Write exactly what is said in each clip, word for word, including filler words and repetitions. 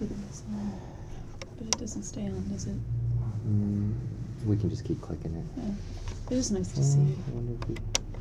But it doesn't stay on, does it? Mm, we can just keep clicking it. Yeah. It is nice to see Uh, you. I wonder if we...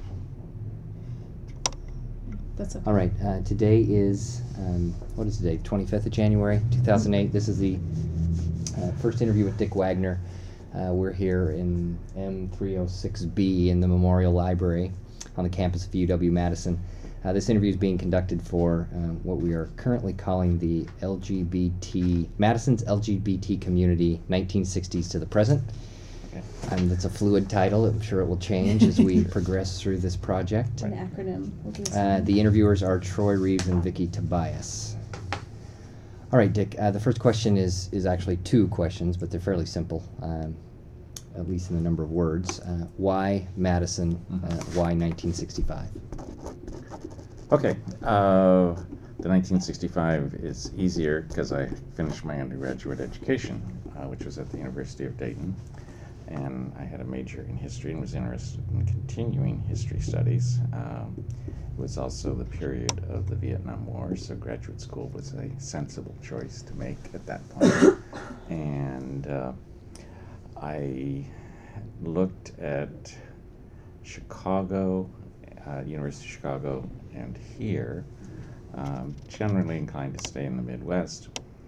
That's okay. All right, uh, today is, um, what is today, twenty-fifth of January, two thousand eight. This is the uh, first interview with Dick Wagner. Uh, we're here in M three oh six B in the Memorial Library on the campus of U W-Madison. Uh, this interview is being conducted for uh, what we are currently calling the L G B T, Madison's L G B T community, nineteen sixties to the present. Okay. Um, that's a fluid title. I'm sure it will change as we progress through this project. An acronym. We'll do Uh, something. the interviewers are Troy Reeves and Vicky Tobias. All right, Dick, uh, the first question is, is actually two questions, but they're fairly simple, um, at least in the number of words. Uh, why Madison? Uh, why nineteen sixty-five? Okay, uh, the nineteen sixty-five is easier because I finished my undergraduate education, uh, which was at the University of Dayton, and I had a major in history and was interested in continuing history studies. Um, it was also the period of the Vietnam War, so graduate school was a sensible choice to make at that point. And uh, I looked at Chicago, uh, University of Chicago, and here, um, generally inclined to stay in the Midwest,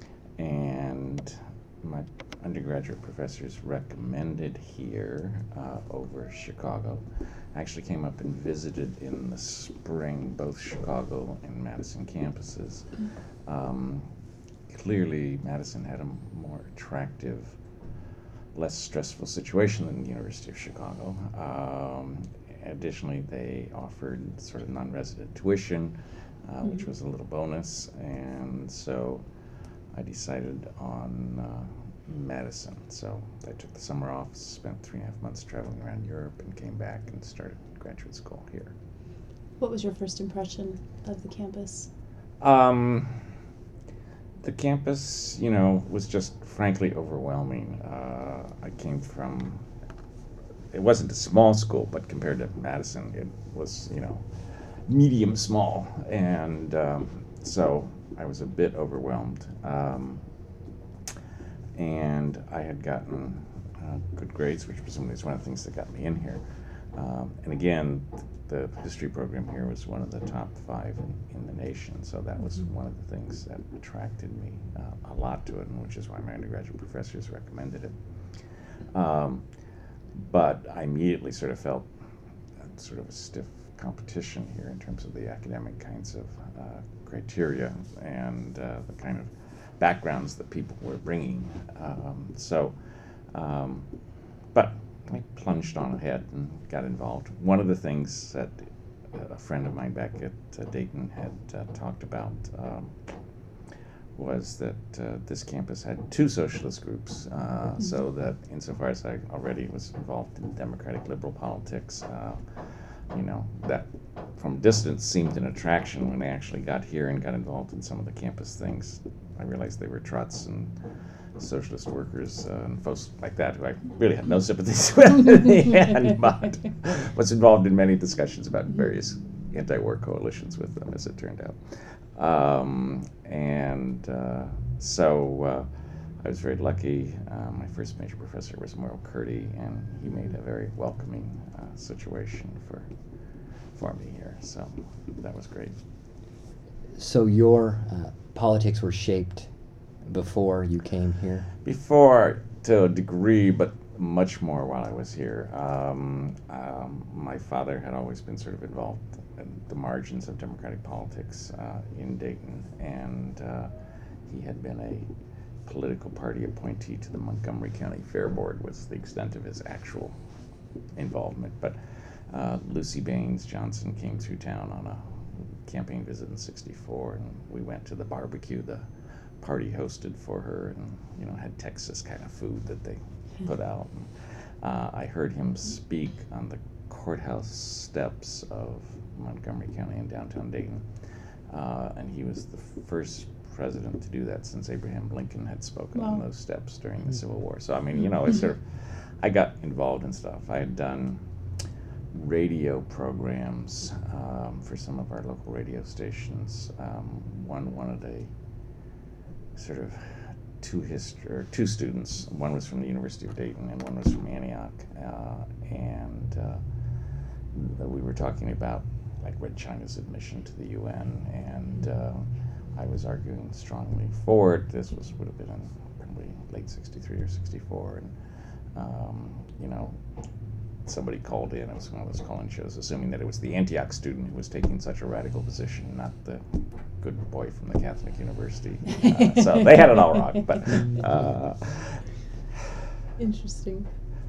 and my undergraduate professors recommended here uh, over Chicago. I actually came up and visited in the spring both Chicago and Madison campuses. Um, clearly, Madison had a more attractive, less stressful situation than the University of Chicago. Um, Additionally, they offered sort of non-resident tuition, uh, mm-hmm. which was a little bonus, and so I decided on uh, Madison. So I took the summer off, spent three and a half months traveling around Europe, and came back and started graduate school here. What was your first impression of the campus? Um, the campus, you know, was just frankly overwhelming. Uh, I came from It wasn't a small school, but compared to Madison, it was, you know, medium small. And um, so I was a bit overwhelmed. Um, and I had gotten uh, good grades, which presumably is one of the things that got me in here. Um, and again, the history program here was one of the top five in, in the nation. So that was one of the things that attracted me uh, a lot to it, and which is why my undergraduate professors recommended it. Um, But I immediately sort of felt sort of a stiff competition here in terms of the academic kinds of uh, criteria and uh, the kind of backgrounds that people were bringing. Um, so, um, but I plunged on ahead and got involved. One of the things that a friend of mine back at uh, Dayton had uh, talked about um, was that uh, this campus had two socialist groups, uh, mm-hmm. so that insofar as I already was involved in democratic liberal politics, uh, you know, that from distance seemed an attraction. When I actually got here and got involved in some of the campus things, I realized they were Trots and socialist workers uh, and folks like that who I really had no sympathies with in the end, but was involved in many discussions about various anti-war coalitions with them, as it turned out. Um, and uh, so uh, I was very lucky. Uh, my first major professor was Merle Curdy, and he made a very welcoming uh, situation for for me here. So that was great. So your uh, politics were shaped before you came here? Before, to a degree, but much more while I was here. Um, um, my father had always been sort of involved in the margins of democratic politics uh, in Dayton, and uh, he had been a political party appointee to the Montgomery County Fair Board, was the extent of his actual involvement. But uh, Lucy Baines Johnson came through town on a campaign visit in sixty-four, and we went to the barbecue the party hosted for her, and you know, had Texas kind of food that they put out. And, uh, I heard him speak on the courthouse steps of Montgomery County in downtown Dayton, uh, and he was the first president to do that since Abraham Lincoln had spoken Wow. on those steps during the Civil War. So I mean, you know, it's sort of, I got involved in stuff. I had done radio programs um, for some of our local radio stations. Um, one wanted a sort of two hist- or two students. One was from the University of Dayton and one was from Antioch, uh, and uh, we were talking about like Red China's admission to the U N, and uh, I was arguing strongly for it. This was would have been in probably late sixty-three or sixty-four, and um, you know, somebody called in. It was one of those call-in shows, assuming that it was the Antioch student who was taking such a radical position, not the good boy from the Catholic University. Uh, so they had it all wrong. But uh, Interesting.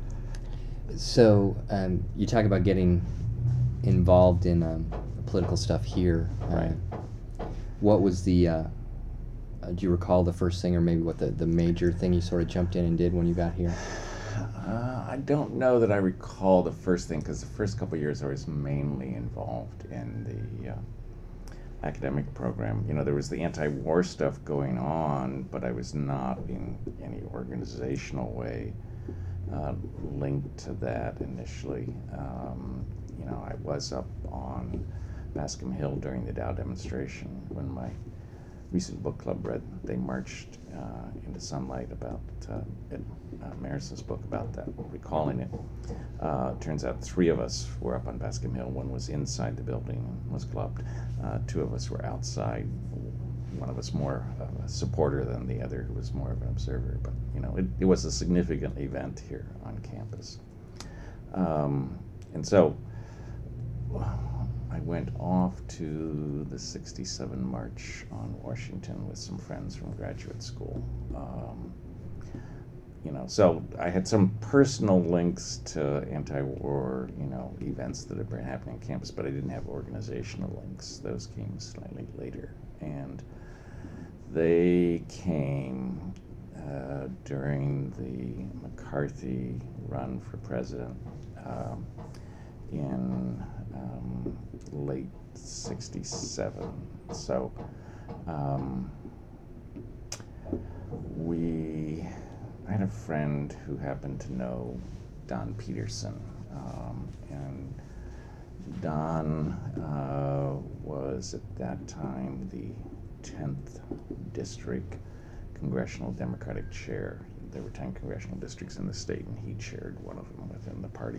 So um, you talk about getting involved in um, political stuff here. Right. Uh, what was the? Uh, uh, do you recall the first thing, or maybe what the, the major thing you sort of jumped in and did when you got here? Uh, I don't know that I recall the first thing, because the first couple of years I was mainly involved in the uh, academic program. You know, there was the anti-war stuff going on, but I was not in any organizational way uh, linked to that initially. Um, you know, I was up on Bascom Hill during the Dow demonstration when my recent book club read They Marched uh, into Sunlight about uh, it, uh, Maris's book about that, recalling it. Uh, turns out three of us were up on Bascom Hill. One was inside the building and was clubbed. Uh, two of us were outside. One of us more of a supporter than the other, who was more of an observer. But, you know, it, it was a significant event here on campus. Um, and so I went off to the sixty-seven March on Washington with some friends from graduate school. Um, you know, so I had some personal links to anti-war, you know, events that had been happening on campus, but I didn't have organizational links. Those came slightly later. And they came uh, during the McCarthy run for president um, in um, late sixty-seven. So um, we, I had a friend who happened to know Don Peterson, um, and Don uh, was at that time the tenth District Congressional Democratic Chair. There were ten congressional districts in the state, and he chaired one of them within the party.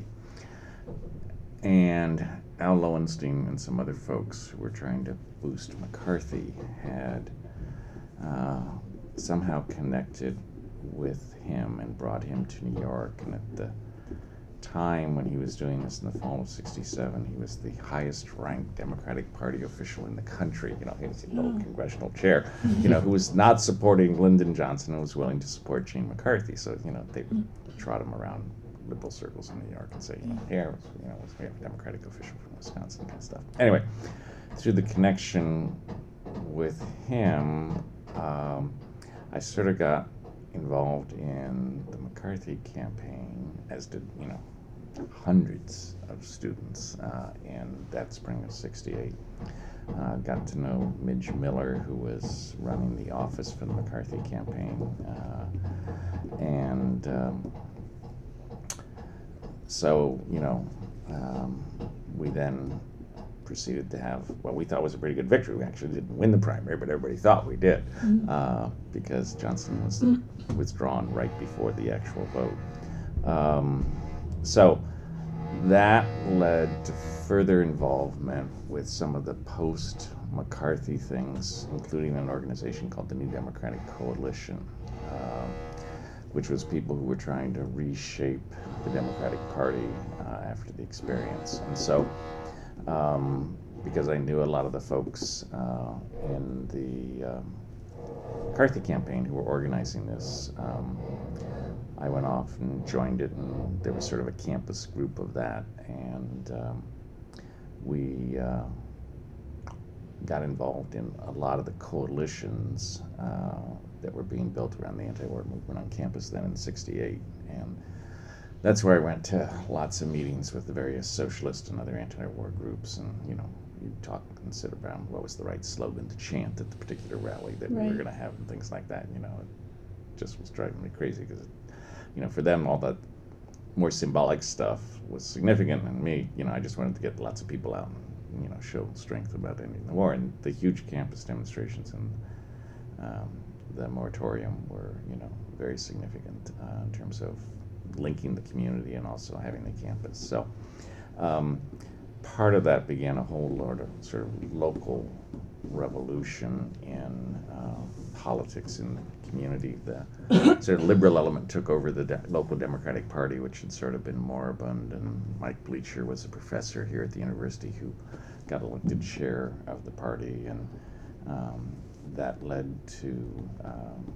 And Al Lowenstein and some other folks who were trying to boost McCarthy had uh, somehow connected with him and brought him to New York. And at the time when he was doing this in the fall of sixty-seven, he was the highest ranked Democratic Party official in the country. You know, he was the little Oh. congressional chair, you know, who was not supporting Lyndon Johnson and was willing to support Gene McCarthy. So, you know, they would trot him around liberal circles in New York and say, you know, here, you know, we have a Democratic official from Wisconsin kind of stuff. Anyway, through the connection with him, um, I sort of got involved in the McCarthy campaign, as did, you know, hundreds of students uh, in that spring of sixty-eight. Uh, got to know Midge Miller, who was running the office for the McCarthy campaign, uh, and um, so, you know, um, we then proceeded to have what we thought was a pretty good victory. We actually didn't win the primary, but everybody thought we did, Mm-hmm. uh, because Johnson was withdrawn right before the actual vote. Um, so that led to further involvement with some of the post-McCarthy things, including an organization called the New Democratic Coalition, uh, which was people who were trying to reshape the Democratic Party uh, after the experience. And so, um, because I knew a lot of the folks uh, in the um, McCarthy campaign who were organizing this, um, I went off and joined it, and there was sort of a campus group of that, and um, we uh, got involved in a lot of the coalitions uh, that were being built around the anti-war movement on campus then in sixty-eight. And that's where I went to lots of meetings with the various socialist and other anti-war groups, and, you know, you talk and sit around what was the right slogan to chant at the particular rally that we were Right. going to have and things like that. You know, it just was driving me crazy because, you know, for them all that more symbolic stuff was significant, and me, you know, I just wanted to get lots of people out and, you know, show strength about ending the war. And the huge campus demonstrations in um, the moratorium were, you know, very significant uh, in terms of linking the community and also having the campus. So um, part of that began a whole lot of sort of local revolution in uh, politics in the community. The sort of liberal element took over the de- local Democratic Party, which had sort of been moribund, and Mike Bleacher was a professor here at the university who got elected chair of the party, and um, that led to um,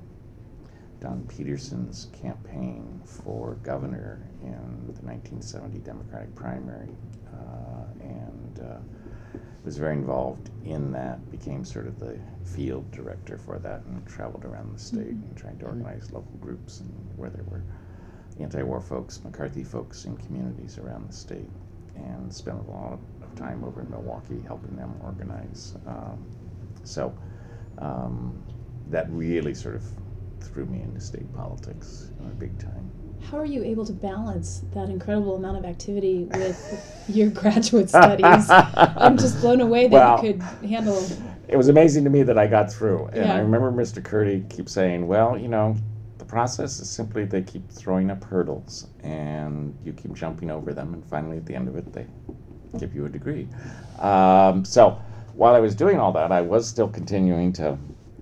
Don Peterson's campaign for governor in the nineteen seventy Democratic primary, uh, and uh, was very involved in that, became sort of the field director for that, and traveled around the state and tried to organize local groups and where there were anti-war folks, McCarthy folks in communities around the state, and spent a lot of time over in Milwaukee helping them organize. Um, so um, that really sort of threw me into state politics in a big time. How are you able to balance that incredible amount of activity with your graduate studies? I'm just blown away that Well, you could handle. It was amazing to me that I got through. And Yeah. I remember Mister Curdy keep saying, well, you know, the process is simply they keep throwing up hurdles and you keep jumping over them, and finally at the end of it they give you a degree. Um, so while I was doing all that, I was still continuing to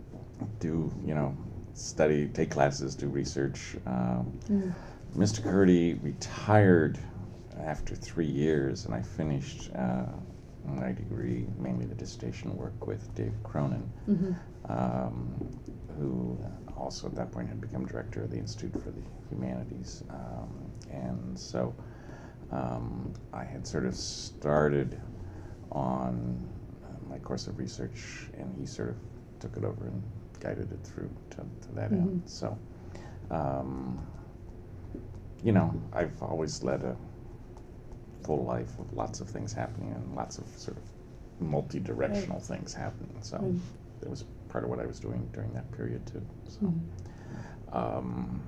do, you know, study, take classes, do research. Um, Mm. Mister Curdy retired after three years, and I finished uh, my degree, mainly the dissertation work, with Dave Cronin, Mm-hmm. um, who also at that point had become director of the Institute for the Humanities. Um, and so um, I had sort of started on uh, my course of research, and he sort of took it over and guided it through to, to that Mm-hmm. end. So, um, you know, I've always led a full life with lots of things happening and lots of sort of multi-directional Right. things happening. So Right. it was part of what I was doing during that period too. So, Mhm. um,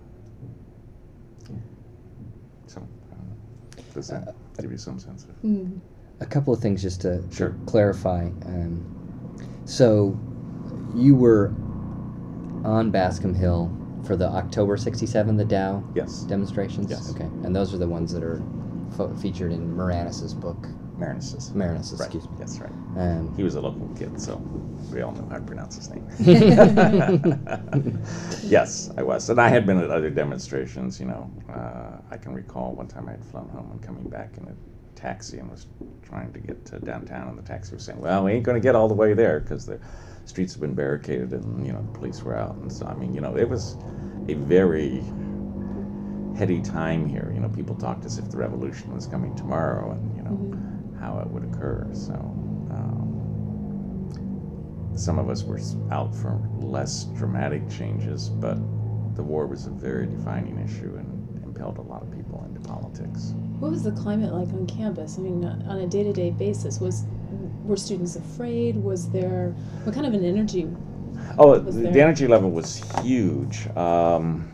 so I don't know. Does that Uh, give you some sense of? Mm. A couple of things just to Sure. clarify. Um, so you were on Bascom Hill for the October sixty-seven, the Dow Yes. demonstrations? Yes. Okay. And those are the ones that are fo- featured in Moranis's book. Marinus. Marinus, Right. excuse me. That's right. Um, He was a local kid, so we all know how to pronounce his name. Yes, I was. And I had been at other demonstrations, you know. Uh, I can recall one time I had flown home and coming back in a taxi and was trying to get to downtown, and the taxi was saying, well, we ain't going to get all the way there because the streets have been barricaded and, you know, the police were out. And so, I mean, you know, it was a very heady time here. You know, people talked as if the revolution was coming tomorrow, and, you know, Mhm. how it would occur. So um, some of us were out for less dramatic changes, but the war was a very defining issue and impelled a lot of people into politics. What was the climate like on campus? I mean, uh, on a day-to-day basis, was were students afraid? Was there what kind of an energy? Oh, Was the, there- the energy level was huge. Um,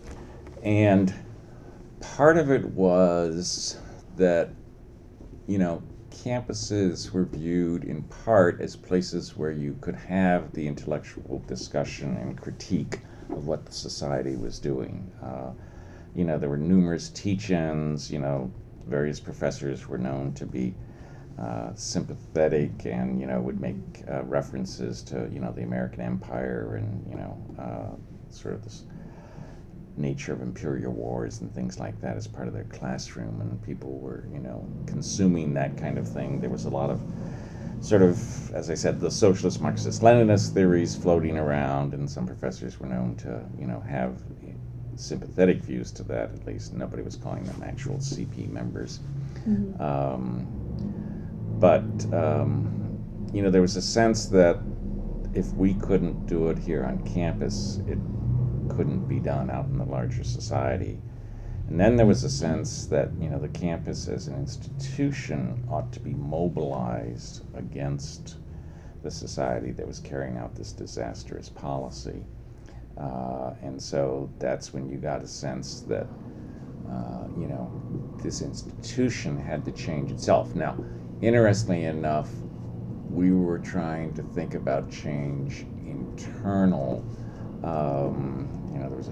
and part of it was that, you know, campuses were viewed in part as places where you could have the intellectual discussion and critique of what the society was doing. Uh, you know, there were numerous teach-ins, you know, various professors were known to be uh, sympathetic and, you know, would make uh, references to, you know, the American Empire and, you know, uh, sort of this nature of imperial wars and things like that as part of their classroom, and people were, you know, consuming that kind of thing. There was a lot of sort of, as I said, the socialist Marxist Leninist theories floating around, and some professors were known to, you know, have sympathetic views to that. At least nobody was calling them actual C P members. Mhm. Um, but, um, you know, there was a sense that if we couldn't do it here on campus, it couldn't be done out in the larger society. And then there was a sense that, you know, the campus as an institution ought to be mobilized against the society that was carrying out this disastrous policy. Uh, and so that's when you got a sense that, uh, you know, this institution had to change itself. Now, interestingly enough, we were trying to think about change internal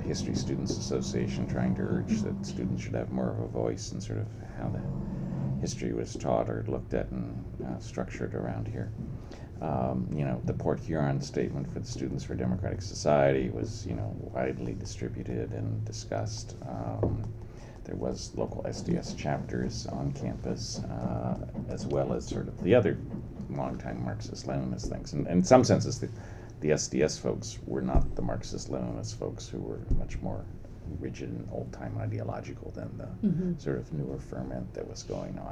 History Students Association trying to urge that students should have more of a voice in sort of how the history was taught or looked at and uh, structured around here. Um, you know, the Port Huron statement for the Students for Democratic Society was, you know, widely distributed and discussed. Um, there was local S D S chapters on campus, uh, as well as sort of the other longtime Marxist-Leninist things. And, and in some senses, the, the S D S folks were not the Marxist-Leninist folks who were much more rigid and old-time ideological than the mm-hmm. sort of newer ferment that was going on.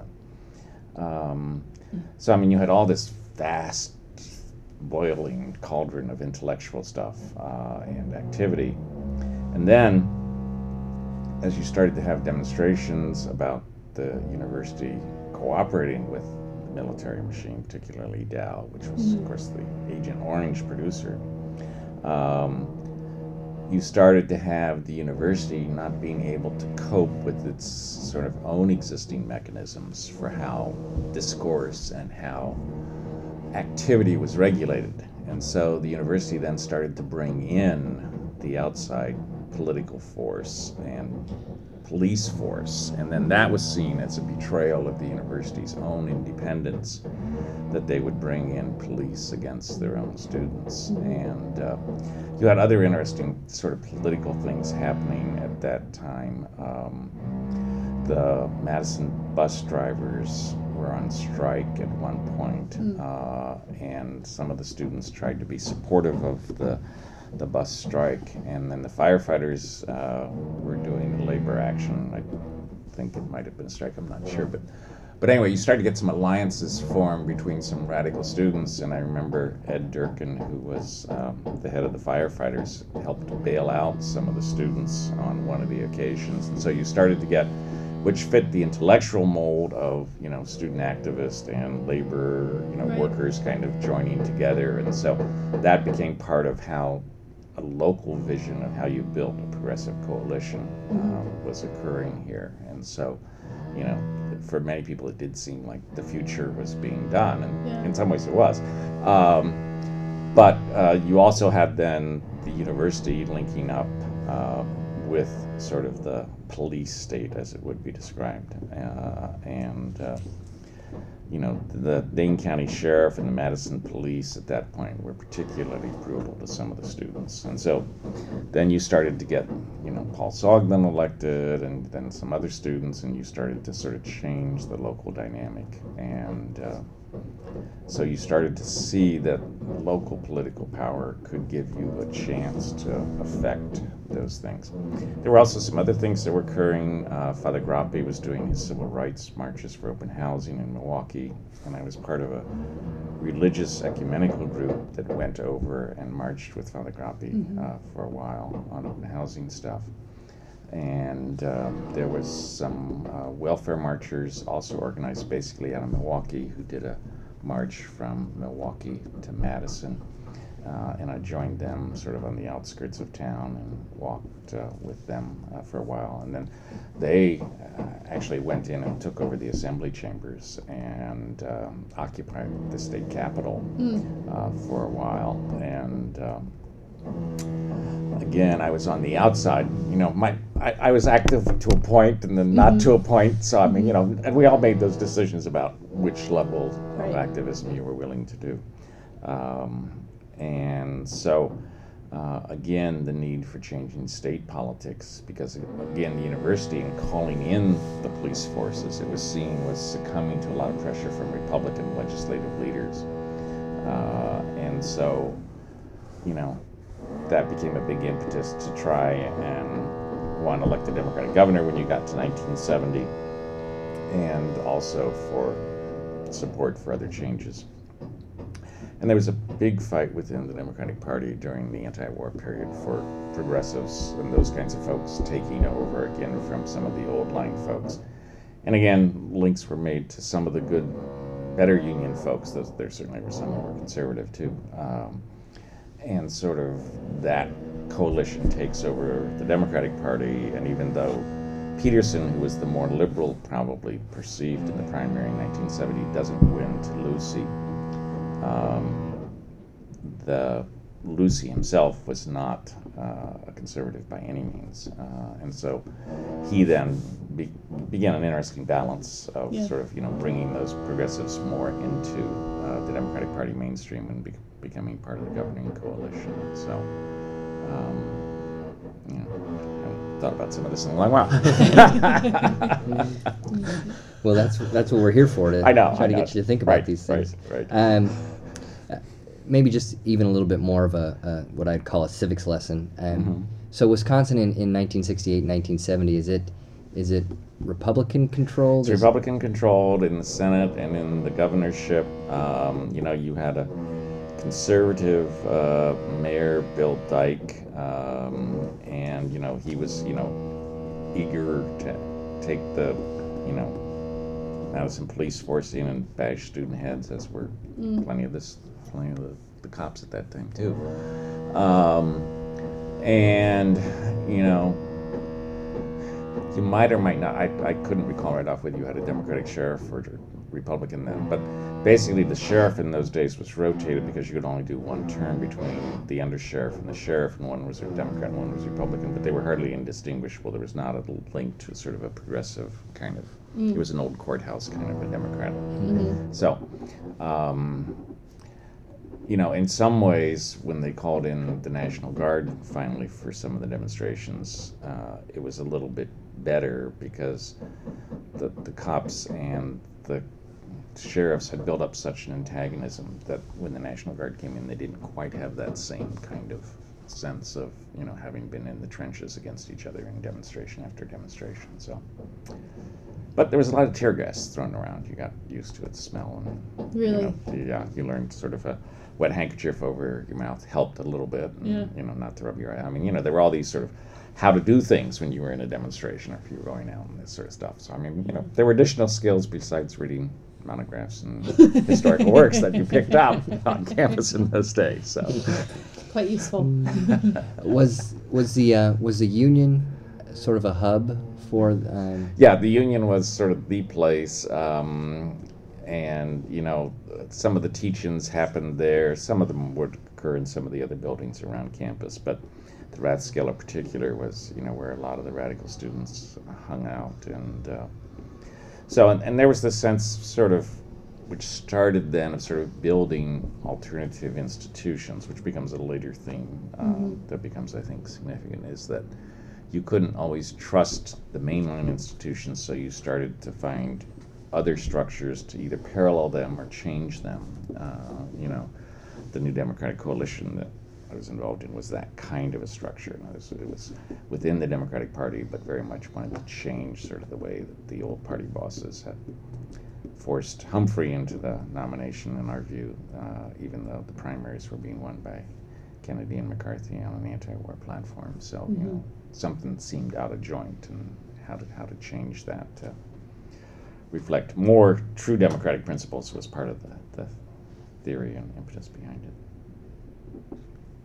Um, mm-hmm. So, I mean, you had all this vast, boiling cauldron of intellectual stuff uh, and activity. And then, as you started to have demonstrations about the university cooperating with the military machine, particularly Dow, which was, mm-hmm. of course, the Agent Orange producer, um, you started to have the university not being able to cope with its sort of own existing mechanisms for how discourse and how activity was regulated. And so the university then started to bring in the outside political force and police force, and then that was seen as a betrayal of the university's own independence, that they would bring in police against their own students. And uh, you had other interesting sort of political things happening at that time. Um, the Madison bus drivers were on strike at one point, mm. uh, and some of the students tried to be supportive of the the bus strike, and then the firefighters uh, were doing labor action. I think it might have been a strike, I'm not sure, but but anyway, you started to get some alliances formed between some radical students, and I remember Ed Durkin, who was um, the head of the firefighters, helped bail out some of the students on one of the occasions, and so you started to get, which fit the intellectual mold of, you know, student activists and labor, you know, right. workers kind of joining together, and so that became part of how a local vision of how you built a progressive coalition um, was occurring here. And so, you know, for many people it did seem like the future was being done, and yeah. in some ways it was. Um, but uh, you also had then the university linking up uh, with sort of the police state, as it would be described. Uh, and uh, you know, the Dane County Sheriff and the Madison Police at that point were particularly brutal to some of the students. And so then you started to get, you know, Paul Sogman elected, and then some other students, and you started to sort of change the local dynamic. And uh, so you started to see that local political power could give you a chance to affect those things. There were also some other things that were occurring. Uh, Father Grappi was doing his civil rights marches for open housing in Milwaukee, and I was part of a religious ecumenical group that went over and marched with Father Grappi mm-hmm. uh, for a while on open housing stuff. And uh, there was some uh, welfare marchers also organized basically out of Milwaukee who did a march from Milwaukee to Madison. Uh, and I joined them sort of on the outskirts of town and walked uh, with them uh, for a while. And then they uh, actually went in and took over the assembly chambers and um, occupied the state capitol mm. uh, for a while. And um, again, I was on the outside. You know, my I, I was active to a point and then not mm-hmm. to a point. So I mean, you know, and we all made those decisions about which level right. of activism you were willing to do. Um, and so, uh, again, the need for changing state politics, because again, the university, in calling in the police forces, it was seen was succumbing to a lot of pressure from Republican legislative leaders, uh, and so, you know, that became a big impetus to try and, one, elect a Democratic governor when you got to nineteen seventy, and also for support for other changes. And there was a big fight within the Democratic Party during the anti-war period for progressives and those kinds of folks taking over again from some of the old line folks. And again, links were made to some of the good, better union folks. Those, there certainly were some who were conservative too. Um, and sort of that coalition takes over the Democratic Party, and even though Peterson, who was the more liberal, probably perceived in the primary in nineteen seventy, doesn't win to Lucy, Um, the Lucy himself was not uh, a conservative by any means, uh, and so he then be, began an interesting balance of Yeah. sort of you know bringing those progressives more into uh, the Democratic Party mainstream and be, becoming part of the governing coalition. So, um, you know, I haven't thought about some of this in a long while. Well, that's that's what we're here for, to I know, try I to know. get you to think about Right, these things. right, right. Um, uh, maybe just even a little bit more of a, a what I'd call a civics lesson. Um, Mhm. So Wisconsin in, in nineteen sixty-eight, nineteen seventy, is it is it Republican controlled? It's Is- Republican controlled in the Senate and in the governorship. Um, you know, you had a conservative uh, mayor, Bill Dyke, um, and you know he was you know eager to take the you know Madison police force in and bash student heads, as were Mm. plenty of this plenty of the, the cops at that time too. Um, and you know. You might or might not. I, I couldn't recall right off whether you had a Democratic sheriff or a Republican then. But basically, the sheriff in those days was rotated because you could only do one term between the undersheriff and the sheriff, and one was a Democrat and one was Republican. But they were hardly indistinguishable. There was not a link to sort of a progressive kind of. Mm. It was an old courthouse kind of a Democrat. Mhm. So, um, you know, in some ways, when they called in the National Guard finally for some of the demonstrations, uh, it was a little bit better because the, the cops and the sheriffs had built up such an antagonism that when the National Guard came in, they didn't quite have that same kind of sense of, you know, having been in the trenches against each other in demonstration after demonstration. So, but there was a lot of tear gas thrown around. You got used to its smell, and Really? you know, yeah, you learned sort of a wet handkerchief over your mouth helped a little bit. And, Yeah. you know, not to rub your eye. I mean, you know, there were all these sort of how to do things when you were in a demonstration or if you were going out and this sort of stuff. So, I mean, you know, there were additional skills besides reading monographs and historical works that you picked up on campus in those days. So, Quite useful. was was the uh, was the Union sort of a hub for? Um, yeah, the Union was sort of the place. Um, and, you know, some of the teach-ins happened there. Some of them would occur in some of the other buildings around campus. But the Rathskeller in particular was, you know, where a lot of the radical students hung out. And uh, so, and, and there was this sense sort of, which started then of sort of building alternative institutions, which becomes a later theme uh, Mhm. that becomes, I think, significant, is that you couldn't always trust the mainline institutions, so you started to find other structures to either parallel them or change them. Uh, you know, the New Democratic Coalition that I was involved in was that kind of a structure. And it was, it was within the Democratic Party, but very much wanted to change sort of the way that the old party bosses had forced Humphrey into the nomination, in our view, uh, even though the primaries were being won by Kennedy and McCarthy on an anti-war platform. So, you Mhm. know, something seemed out of joint, and how to how to change that to reflect more true democratic principles was part of the, the theory and impetus behind it.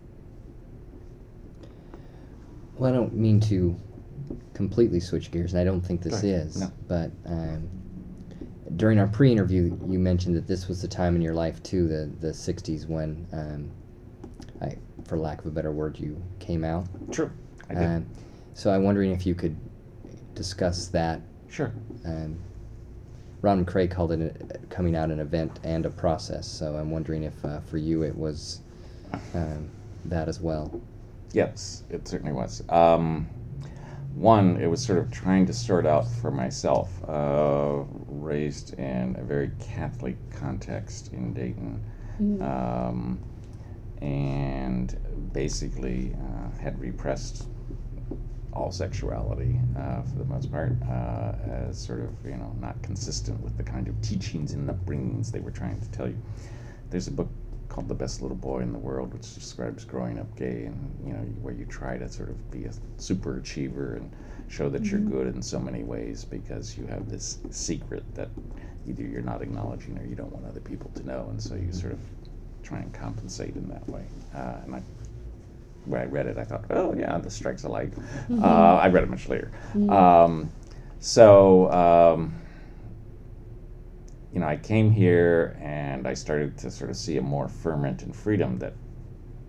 well, I don't mean to completely switch gears, and I don't think this Go ahead. is. No. But um, during our pre-interview, you mentioned that this was the time in your life too, the the sixties, when, um, I, for lack of a better word, you came out. True, I did. Um, so I'm wondering if you could discuss that. Sure. Um, Ron McCrae called it a, coming out an event and a process. So I'm wondering if uh, for you it was um, that as well. Yes, it certainly was. Um, one, it was sort of trying to sort out for myself, uh, raised in a very Catholic context in Dayton, Mm. um, and basically uh, had repressed all sexuality uh, for the most part, uh, as sort of, you know, not consistent with the kind of teachings and upbringings they were trying to tell you. There's a book called The Best Little Boy in the World, which describes growing up gay, and, you know, where you try to sort of be a super achiever and show that you're Mhm. good in so many ways because you have this secret that either you're not acknowledging or you don't want other people to know, and so you sort of try and compensate in that way. Uh, and I, when I read it, I thought, oh yeah, this strikes a light. Mhm. Uh, I read it much later. Mhm. Um, so, um, you know, I came here and I started to sort of see a more ferment and freedom that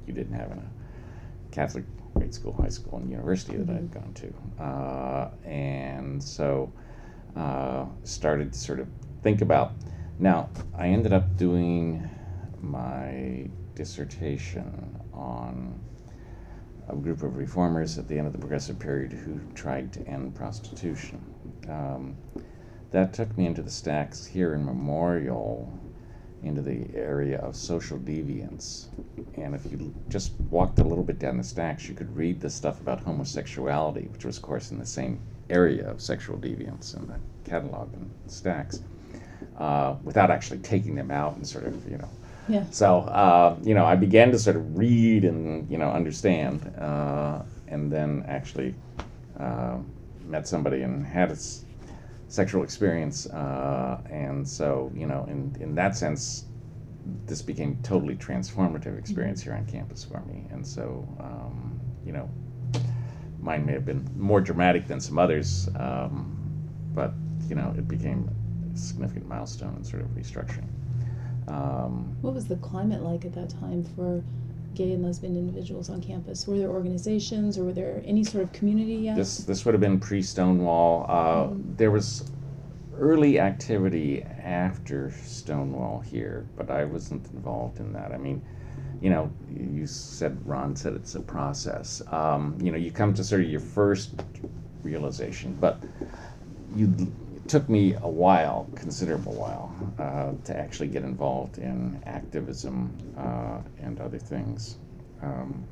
you didn't have in a Catholic grade school, high school, and university that Mm-hmm. I'd gone to. Uh, and so uh, started to sort of think about. Now, I ended up doing my dissertation on a group of reformers at the end of the Progressive period who tried to end prostitution. Um, that took me into the stacks here in Memorial, into the area of social deviance. And if you just walked a little bit down the stacks, you could read the stuff about homosexuality, which was, of course, in the same area of sexual deviance in the catalog and stacks, uh, without actually taking them out and sort of, you know. Yeah. So, uh, you know, I began to sort of read and, you know, understand, uh, and then actually uh, met somebody and had a s- sexual experience, uh, and so, you know, in, in that sense, this became totally transformative experience here on campus for me. And so, um, you know, mine may have been more dramatic than some others, um, but, you know, it became a significant milestone in sort of restructuring. Um, What was the climate like at that time for gay and lesbian individuals on campus? Were there organizations or were there any sort of community yet? This this would have been pre-Stonewall. Uh, Mhm. There was early activity after Stonewall here, but I wasn't involved in that. I mean, you know, you said, Ron said it's a process. Um, you know, you come to sort of your first realization, but you, it took me a while, considerable while, uh, to actually get involved in activism uh, and other things. Um,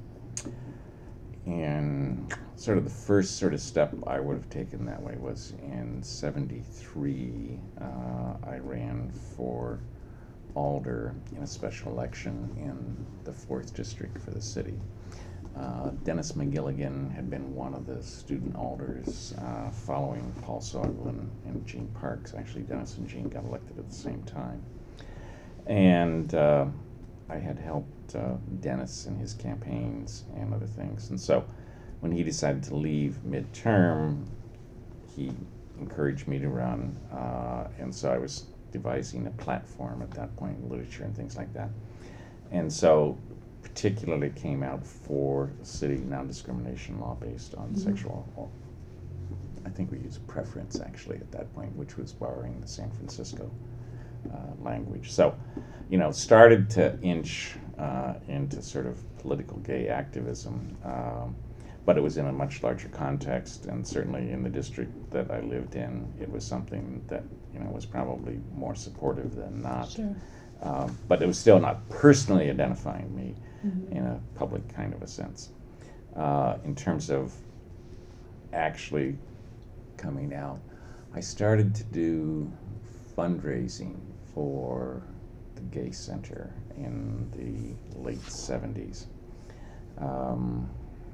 and sort of the first sort of step I would have taken that way was in seventy-three. Uh, I ran for alder in a special election in the fourth district for the city. Uh, Dennis McGilligan had been one of the student alders, uh, following Paul Soglin and Gene Parks. Actually, Dennis and Gene got elected at the same time. And uh, I had helped uh, Dennis in his campaigns and other things. And so when he decided to leave midterm, he encouraged me to run. Uh, and so I was devising a platform at that point, literature and things like that. And so particularly came out for city non-discrimination law based on Mhm. sexual, well, I think we used preference actually at that point, which was borrowing the San Francisco uh, language. So, you know, started to inch uh, into sort of political gay activism, um, but it was in a much larger context, and certainly in the district that I lived in, it was something that, you know, was probably more supportive than not. Sure. Um, but it was still not personally identifying me Mhm. in a public kind of a sense. Uh, in terms of actually coming out, I started to do fundraising for the Gay Center in the late seventies. Um,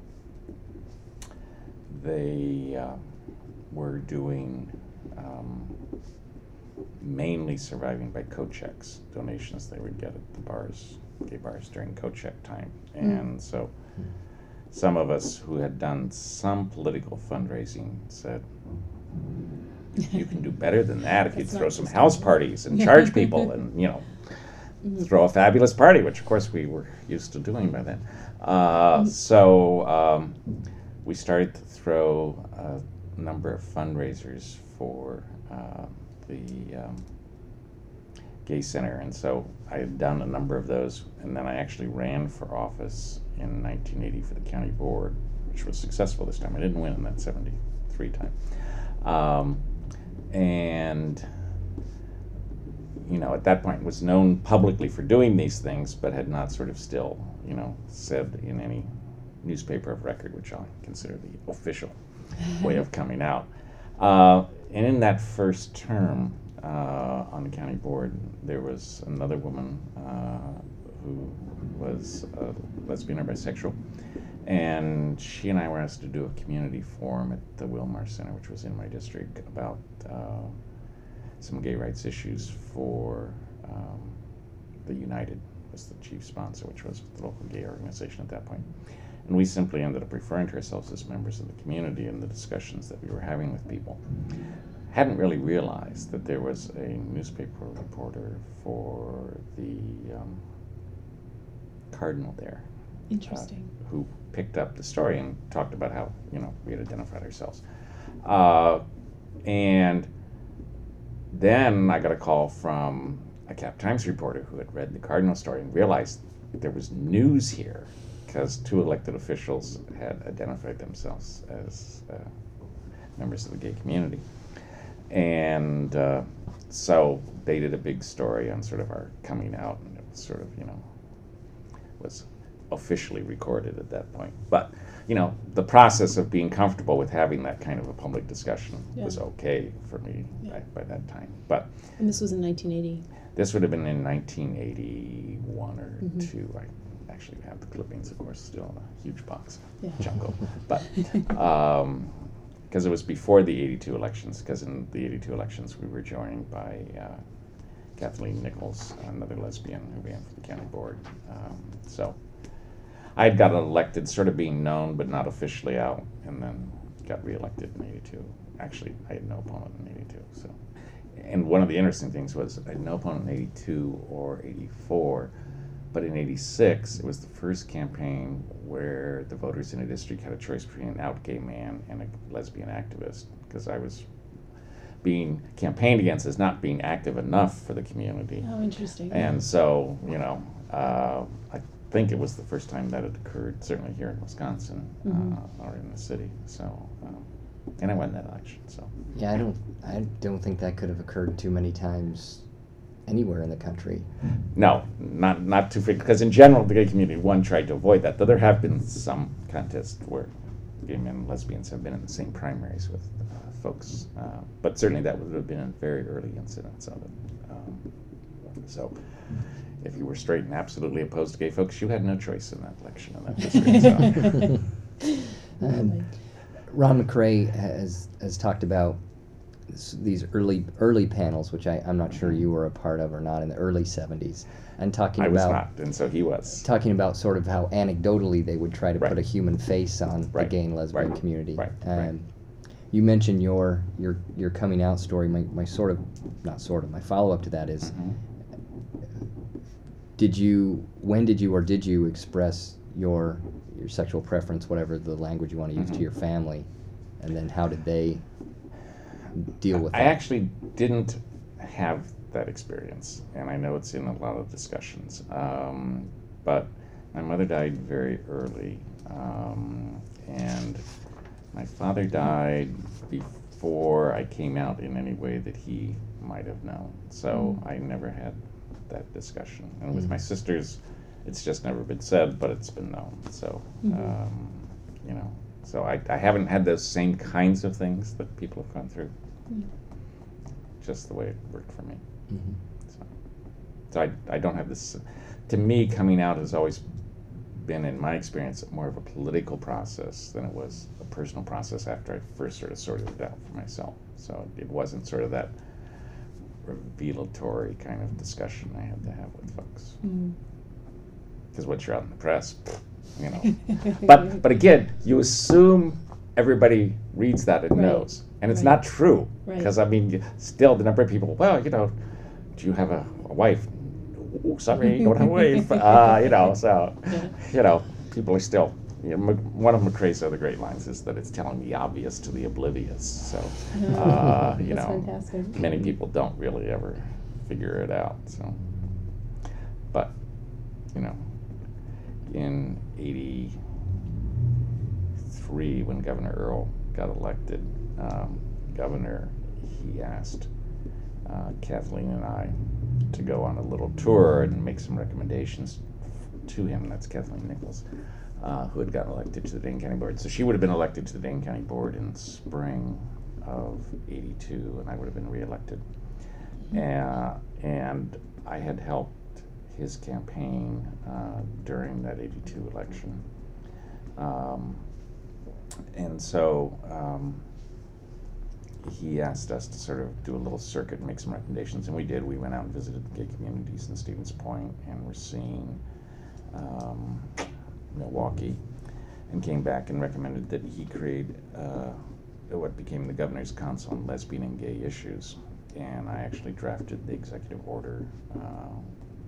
they uh, were doing um, mainly surviving by coat checks, donations they would get at the bars, gay bars during coat check time. Mm. And so some of us who had done some political fundraising said, you can do better than that if you'd That's throw not some just house a- parties and charge people and, you know, Mhm. throw a fabulous party, which of course we were used to doing by then. Uh, Mhm. so um, we started to throw a number of fundraisers for uh, the um, Gay Center, and so I had done a number of those, and then I actually ran for office in nineteen eighty for the county board, which was successful this time. I didn't win in that seventy-three time. Um, and you know, at that point was known publicly for doing these things, but had not sort of still, you know, said in any newspaper of record, which I consider the official way of coming out. Uh, and in that first term uh, on the county board, there was another woman uh, who was a lesbian or bisexual, and she and I were asked to do a community forum at the Wilmar Center, which was in my district, about uh, some gay rights issues for um, the United was the chief sponsor, which was the local gay organization at that point. And we simply ended up referring to ourselves as members of the community in the discussions that we were having with people. Hadn't really realized that there was a newspaper reporter for the um, cardinal there. Interesting. Uh, who picked up the story and talked about how, you know, we had identified ourselves. Uh, and then I got a call from a Cap Times reporter who had read the Cardinal story and realized there was news here because two elected officials had identified themselves as uh, members of the gay community. And uh, so they did a big story on sort of our coming out, and it was sort of, you know, was officially recorded at that point. But, you know, the process of being comfortable with having that kind of a public discussion Yeah. was okay for me Yeah. by, by that time. But And this was in nineteen eighty. this would have been in nineteen eighty-one or Mhm. two. I actually have the clippings, of course, still in a huge box, Yeah. jungle. But um, because it was before the eighty-two elections, because in the eighty-two elections we were joined by uh, Kathleen Nichols, another lesbian who ran for the county board. Um, so I had gotten elected, sort of being known, but not officially out, and then got reelected in eighty-two. Actually, I had no opponent in eighty-two. So, and one of the interesting things was I had no opponent in eighty-two or eighty-four, but in eighty-six, it was the first campaign where the voters in a district had a choice between an out gay man and a lesbian activist, because I was being campaigned against as not being active enough for the community. Oh, interesting. And so, you know, uh, I think it was the first time that had occurred, certainly here in Wisconsin, Mhm. uh, or in the city. So, um, and I won that election. So, Yeah, I don't I don't think that could have occurred too many times anywhere in the country. no, not not too frequent, because in general, the gay community, one, tried to avoid that. Though there have been some contests where gay men and lesbians have been in the same primaries with uh, folks, uh, but certainly that would have been a very early incidence of it. Um, so, if you were straight and absolutely opposed to gay folks, you had no choice in that election in that district. So. Um, Ron McRae has has talked about s- these early early panels, which I, I'm not sure you were a part of or not, in the early seventies, and talking I was about not, and so he was. talking about sort of how anecdotally they would try to Right. put a human face on Right. the gay and lesbian Right. community. Right. Um, Right. You mentioned your your your coming out story. My, my sort of not sort of my follow up to that is, Mhm. did you when did you or did you express your your sexual preference, whatever the language you want to use, Mhm. to your family, and then how did they deal with I that? actually didn't have that experience, and I know it's in a lot of discussions. Um, but my mother died very early, um, and my father died before I came out in any way that he might have known. So Mm. I never had that discussion. And with Mm. my sisters, it's just never been said, but it's been known. So, Mhm. um, you know, so I, I haven't had those same kinds of things that people have gone through. Mm. Just the way it worked for me. Mhm. So, so I, I don't have this. To me, coming out has always been, in my experience, more of a political process than it was a personal process after I first sort of sorted it out for myself. So it wasn't sort of that revelatory kind of discussion I had to have with folks. Mm. Because once you're out in the press, you know. But but again, you assume everybody reads that and Right. knows, and it's Right. not true. Right. Because I mean, you- still the number of people. Well, you know, do you have a, a wife? Ooh, sorry, don't have a wife. Uh, you know, so Yeah. you know, people are still. You know, Mc- one of McRae's other great lines is that it's telling the obvious to the oblivious. So, uh, you That's know, fantastic. many people don't really ever figure it out. So, but you know, in eighty-three, when Governor Earl got elected, um, Governor, he asked uh, Kathleen and I to go on a little tour and make some recommendations to him. That's Kathleen Nichols, uh, who had gotten elected to the Dane County Board. So she would have been elected to the Dane County Board in spring of eighty-two, and I would have been reelected. Uh, and I had helped his campaign uh, during that eighty-two election. Um, and so um, he asked us to sort of do a little circuit and make some recommendations, and we did. We went out and visited the gay communities in Stevens Point and Racine, um, Milwaukee, and came back and recommended that he create uh, what became the Governor's Council on Lesbian and Gay Issues. And I actually drafted the executive order uh,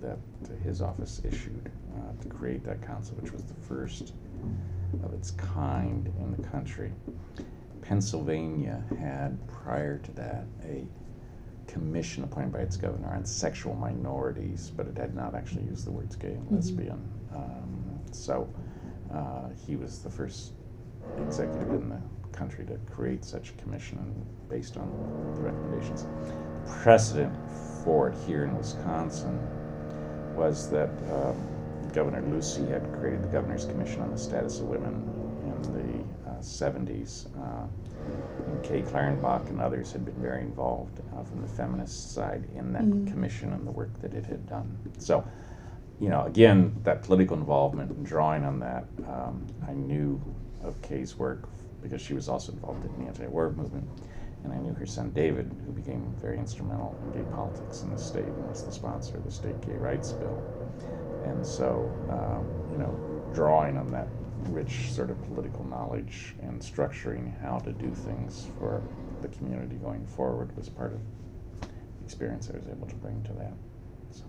that his office issued uh, to create that council, which was the first of its kind in the country. Pennsylvania had, prior to that, a commission appointed by its governor on sexual minorities, but it had not actually used the words gay and Mm-hmm. lesbian. Um, so uh, he was the first executive in the country to create such a commission based on the recommendations. Precedent for it here in Wisconsin was that um, Governor Lucey had created the Governor's Commission on the Status of Women in the uh, seventies. Uh, and Kay Clarenbach and others had been very involved uh, from the feminist side in that Mm. commission and the work that it had done. So, you know, again, that political involvement and drawing on that, um, I knew of Kay's work because she was also involved in the anti-war movement. And I knew her son David, who became very instrumental in gay politics in the state and was the sponsor of the state gay rights bill. And so, um, you know, drawing on that rich sort of political knowledge and structuring how to do things for the community going forward was part of the experience I was able to bring to that. So.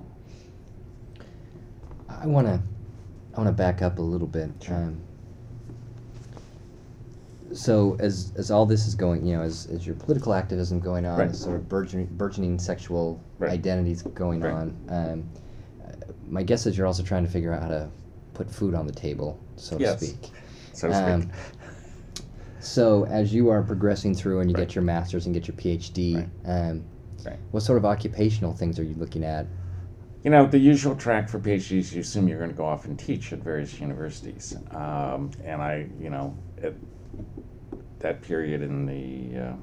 I want to I want to back up a little bit. Sure. Um, so as as all this is going, you know, as, as your political activism going on, Right. as sort of burgeoning, burgeoning sexual Right. identities going Right. on, um, uh, my guess is you're also trying to figure out how to put food on the table, so Yes. to speak. So to Um, speak. So as you are progressing through and you Right. get your master's and get your PhD, Right. um, Right. what sort of occupational things are you looking at? You know, the usual track for PhDs, you assume you're going to go off and teach at various universities. Um, and I, you know, at that period in the uh,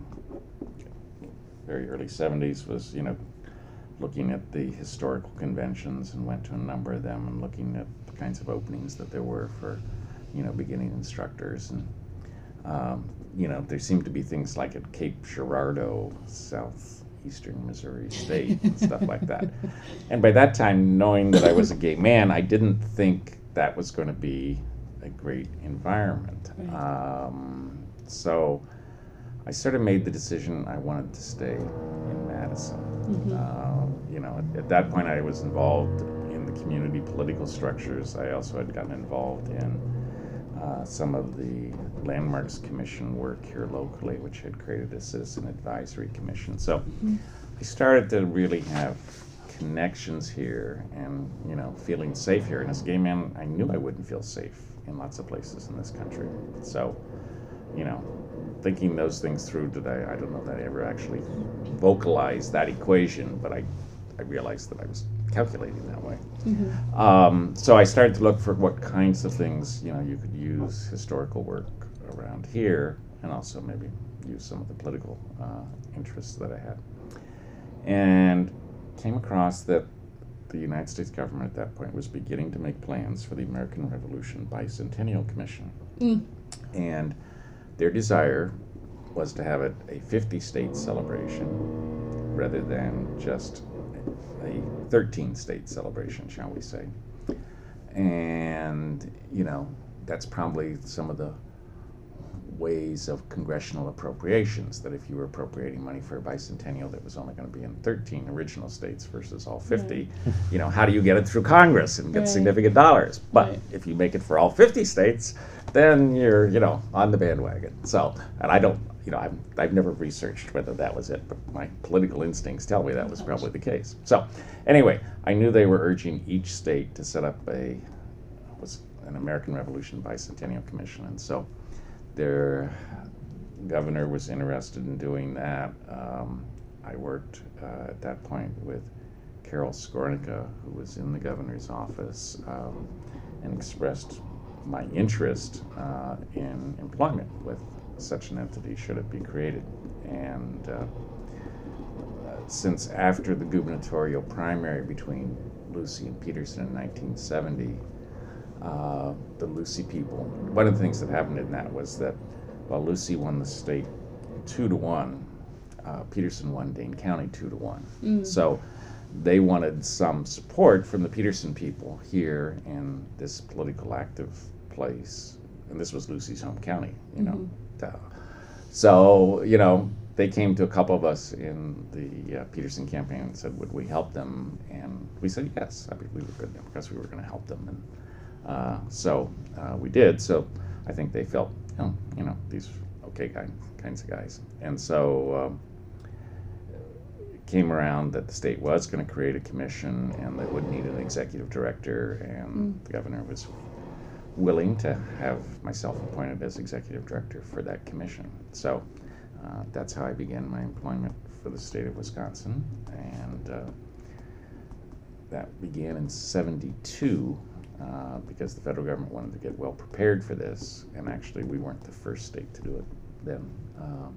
very early seventies was, you know, looking at the historical conventions and went to a number of them and looking at the kinds of openings that there were for, you know, beginning instructors. And, um, you know, there seemed to be things like at Cape Girardeau, southeastern Missouri State, and stuff like that. And by that time, knowing that I was a gay man, I didn't think that was going to be a great environment. Right. Um, so I sort of made the decision I wanted to stay in Madison. Mhm. Uh, you know, at, at that point, I was involved in the community political structures. I also had gotten involved in uh, some of the Landmarks Commission work here locally, which had created a citizen advisory commission. So Mhm. I started to really have connections here and, you know, feeling safe here. And as a gay man, I knew I wouldn't feel safe in lots of places in this country. So, you know, thinking those things through today, I don't know that I ever actually vocalized that equation, but I, I realized that I was calculating that way. Mhm. Um, so I started to look for what kinds of things, you know, you could use historical work around here and also maybe use some of the political uh, interests that I had. And came across that the United States government at that point was beginning to make plans for the American Revolution Bicentennial Commission. Mm. And their desire was to have it a fifty-state celebration rather than just a thirteen-state celebration, shall we say. And, you know, that's probably some of the ways of congressional appropriations, that if you were appropriating money for a bicentennial that was only going to be in thirteen original states versus all fifty, you know, how do you get it through Congress and get Right. significant dollars? But Right. if you make it for all fifty states, then you're, you know, on the bandwagon. So, and I don't, you know, I've, I've never researched whether that was it, but my political instincts tell me that was probably the case. So, anyway, I knew they were urging each state to set up a, was an American Revolution Bicentennial Commission, and so their governor was interested in doing that. Um, I worked uh, at that point with Carol Skornica, who was in the governor's office, um, and expressed my interest uh, in employment with such an entity should it be created. And uh, since after the gubernatorial primary between Lucey and Peterson in nineteen seventy, uh, the Lucey people, one of the things that happened in that was that while Lucey won the state two to one, uh, Peterson won Dane County two to one. Mm. So they wanted some support from the Peterson people here in this political active place, and this was Lucey's home county, you know. Mhm. Duh. So, you know, they came to a couple of us in the uh, Peterson campaign and said, would we help them? And we said yes. I mean, we were good because we were going to help them. And uh, so uh, we did. So I think they felt, you know, you know these okay kind, kinds of guys. And so um, it came around that the state was going to create a commission and they would need an executive director. And mm. the governor was willing to have myself appointed as executive director for that commission. So uh, that's how I began my employment for the state of Wisconsin, and uh, that began in seventy-two uh, because the federal government wanted to get well prepared for this, and actually we weren't the first state to do it then. Uh,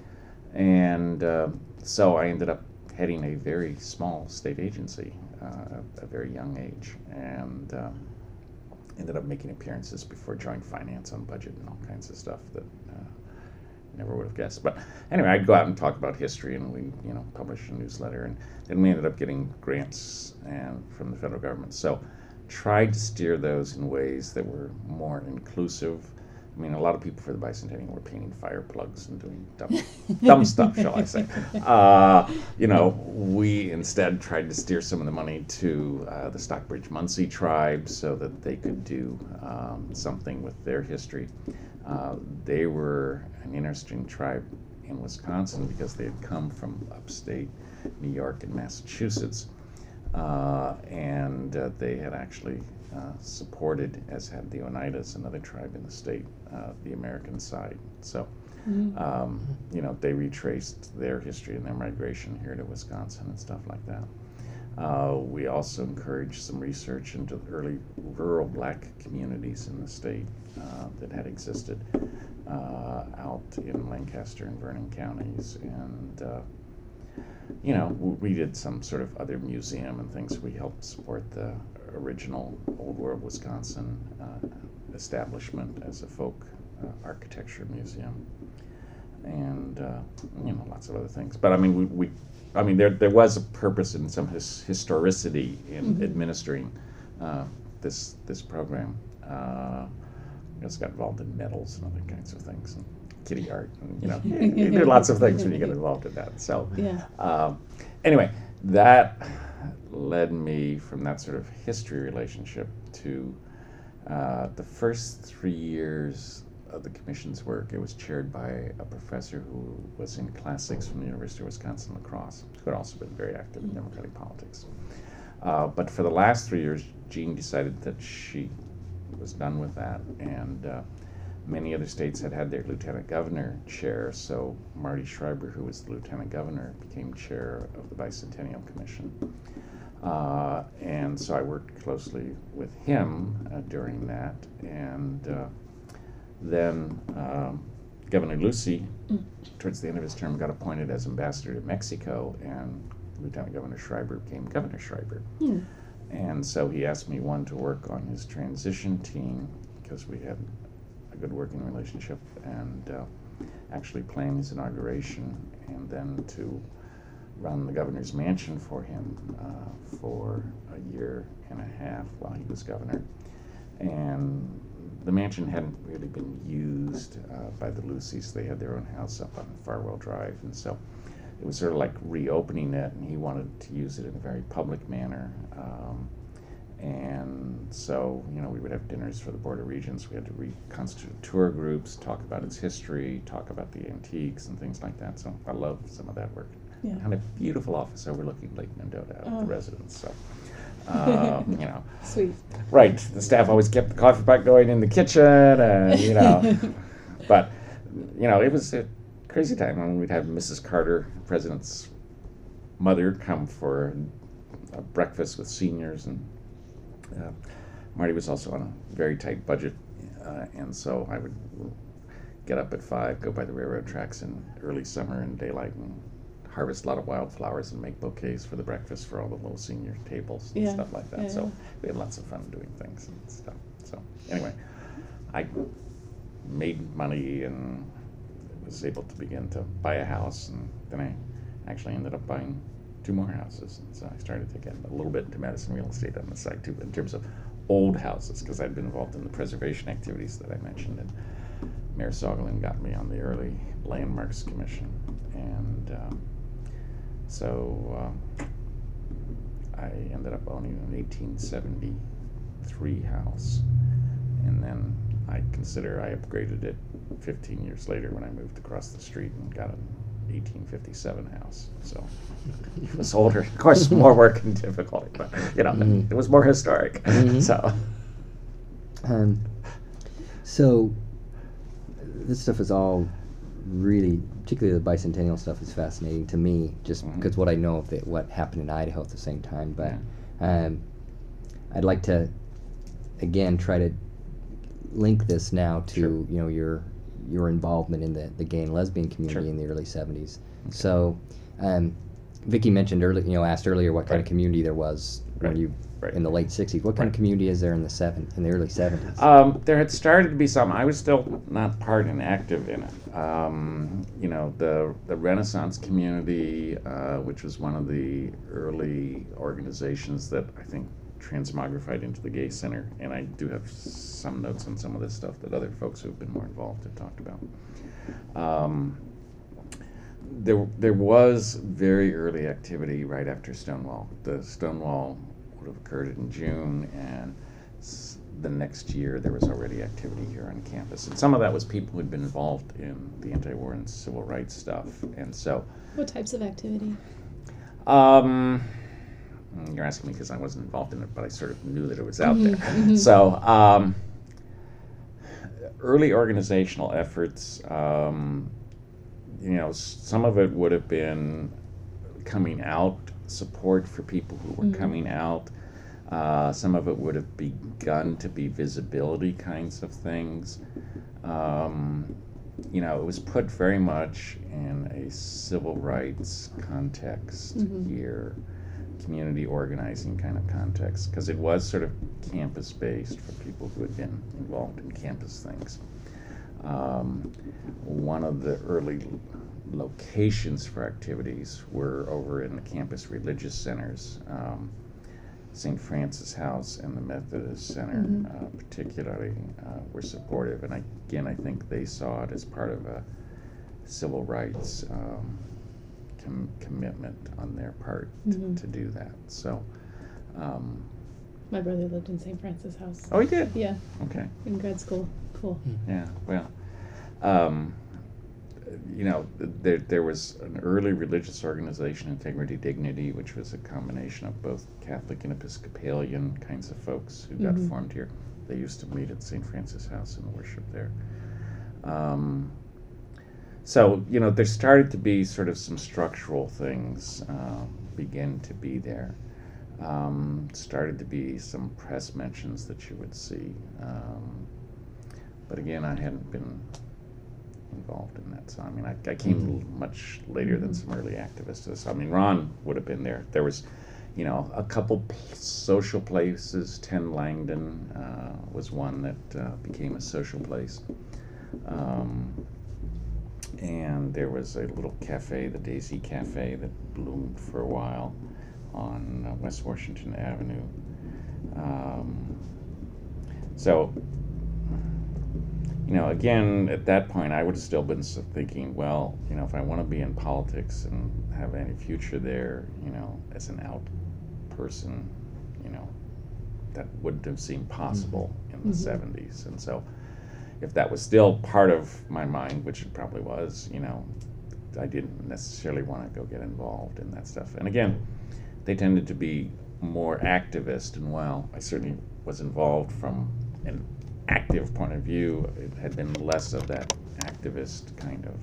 and uh, so I ended up heading a very small state agency uh, at a very young age, and um, ended up making appearances before joint finance on budget and all kinds of stuff that uh, never would have guessed. But anyway, I'd go out and talk about history, and we, you know, publish a newsletter, and then we ended up getting grants and from the federal government. So tried to steer those in ways that were more inclusive. I mean, a lot of people for the bicentennial were painting fire plugs and doing dumb, dumb stuff, shall I say. Uh, you know, we instead tried to steer some of the money to uh, the Stockbridge-Munsee tribe so that they could do um, something with their history. Uh, they were an interesting tribe in Wisconsin because they had come from upstate New York and Massachusetts. Uh, and uh, they had actually uh, supported, as had the Oneidas, another tribe in the state, uh, the American side. So, mm-hmm. um, you know, they retraced their history and their migration here to Wisconsin and stuff like that. Uh, we also encouraged some research into the early rural black communities in the state uh, that had existed uh, out in Lancaster and Vernon counties, and uh, you know, we did some sort of other museum and things. We helped support the original Old World Wisconsin uh, establishment as a folk uh, architecture museum, and uh, you know, lots of other things. But I mean, we, we I mean, there there was a purpose and some his, historicity in mm-hmm. administering uh, this this program. Uh, I just got involved in medals and other kinds of things. And, kitty art, and, you know, you do lots of things when you get involved in that. So, yeah. um, anyway, that led me from that sort of history relationship to uh, the first three years of the commission's work. It was chaired by a professor who was in class six from the University of Wisconsin-La Crosse, who had also been very active in Democratic politics. Uh, but for the last three years, Jean decided that she was done with that, and uh, many other states had had their lieutenant governor chair, so Marty Schreiber, who was the lieutenant governor, became chair of the Bicentennial Commission. Uh, and so I worked closely with him uh, during that. And uh, then um, Governor Lucey, mm. towards the end of his term, got appointed as ambassador to Mexico, and Lieutenant Governor Schreiber became Governor Schreiber. Mm. And so he asked me, one, to work on his transition team, because we had good working relationship, and uh, actually plan his inauguration, and then to run the governor's mansion for him uh, for a year and a half while he was governor. And the mansion hadn't really been used uh, by the Luceys. They had their own house up on Farwell Drive, and so it was sort of like reopening it, and he wanted to use it in a very public manner. Um, And so, you know, we would have dinners for the Board of Regents. We had to reconstitute tour groups, talk about its history, talk about the antiques and things like that. So I love some of that work. Yeah. And a beautiful office overlooking Lake Mendota out oh. at the residence. So, uh, you know. Sweet. Right. The staff always kept the coffee pot going in the kitchen, and, you know. But, you know, it was a crazy time when we'd have Missus Carter, the president's mother, come for a breakfast with seniors, and Uh, Marty was also on a very tight budget, uh, and so I would get up at five, go by the railroad tracks in early summer and daylight, and harvest a lot of wildflowers and make bouquets for the breakfast for all the little senior tables and yeah. stuff like that. Yeah, so yeah. we had lots of fun doing things and stuff. So anyway, I made money and was able to begin to buy a house, and then I actually ended up buying two more houses, and so I started to get a little bit into Madison real estate on the side too, in terms of old houses, because I'd been involved in the preservation activities that I mentioned, and Mayor Sogelin got me on the early landmarks commission, and um, so uh, I ended up owning an eighteen seventy-three house, and then I consider I upgraded it fifteen years later when I moved across the street and got an eighteen fifty-seven house. So it was older, of course, more work and difficulty, but you know, Mhm. it was more historic. Mhm. So Um, so this stuff is all really, particularly the bicentennial stuff, is fascinating to me, just Mhm. because what I know of the, what happened in Idaho at the same time. But um, I'd like to again try to link this now to Sure. you know your your involvement in the, the gay and lesbian community Sure. in the early seventies. Okay. So um, Vicki mentioned earlier, you know, asked earlier what kind Right. of community there was when Right. you Right. in the late sixties. What kind Right. of community is there in the seven in the early seventies? Um, there had started to be some. I was still not part and active in it. Um, you know, the the Renaissance community, uh, which was one of the early organizations that I think transmogrified into the Gay Center, and I do have some notes on some of this stuff that other folks who've been more involved have talked about. Um, there, there was very early activity right after Stonewall. The Stonewall would have occurred in June, and s- the next year there was already activity here on campus. And some of that was people who'd been involved in the anti-war and civil rights stuff. And so, What types of activity? um, you're asking me because I wasn't involved in it, but I sort of knew that it was out Mhm, there. mhm. So, um, early organizational efforts, um, you know, s- some of it would have been coming out, support for people who were Mhm. coming out. Uh, some of it would have begun to be visibility kinds of things. Um, you know, it was put very much in a civil rights context Mhm. here, community organizing kind of context, because it was sort of campus based for people who had been involved in campus things. Um, one of the early locations for activities were over in the campus religious centers. Um, Saint Francis House and the Methodist Center, Mhm. uh, particularly, uh, were supportive. And I, again, I think they saw it as part of a civil rights um, com- commitment on their part t- Mhm. to do that. So, um, My brother lived in Saint Francis House. oh, he did? Yeah, Okay. in grad school. Cool. Yeah, well, um, you know, th- there there was an early religious organization, Integrity Dignity, which was a combination of both Catholic and Episcopalian kinds of folks who got Mhm. formed here. They used to meet at Saint Francis House and worship there. Um, so, you know, there started to be sort of some structural things uh, begin to be there. Um, started to be some press mentions that you would see. Um, but again, I hadn't been involved in that. So I mean, I, I came Mhm. a little much later than Mhm. some early activists. So I mean, Ron would have been there. There was, you know, a couple pl- social places. Ten Langdon uh, was one that uh, became a social place, um, and there was a little cafe, the Daisy Cafe, that bloomed for a while on uh, West Washington Avenue. Um, so. You know, again, at that point, I would have still been s- thinking, well, you know, if I want to be in politics and have any future there, you know, as an out person, you know, that wouldn't have seemed possible in the Mhm. seventies. And so, if that was still part of my mind, which it probably was, you know, I didn't necessarily want to go get involved in that stuff. And again, they tended to be more activist, and while I certainly was involved from an active point of view, it had been less of that activist kind of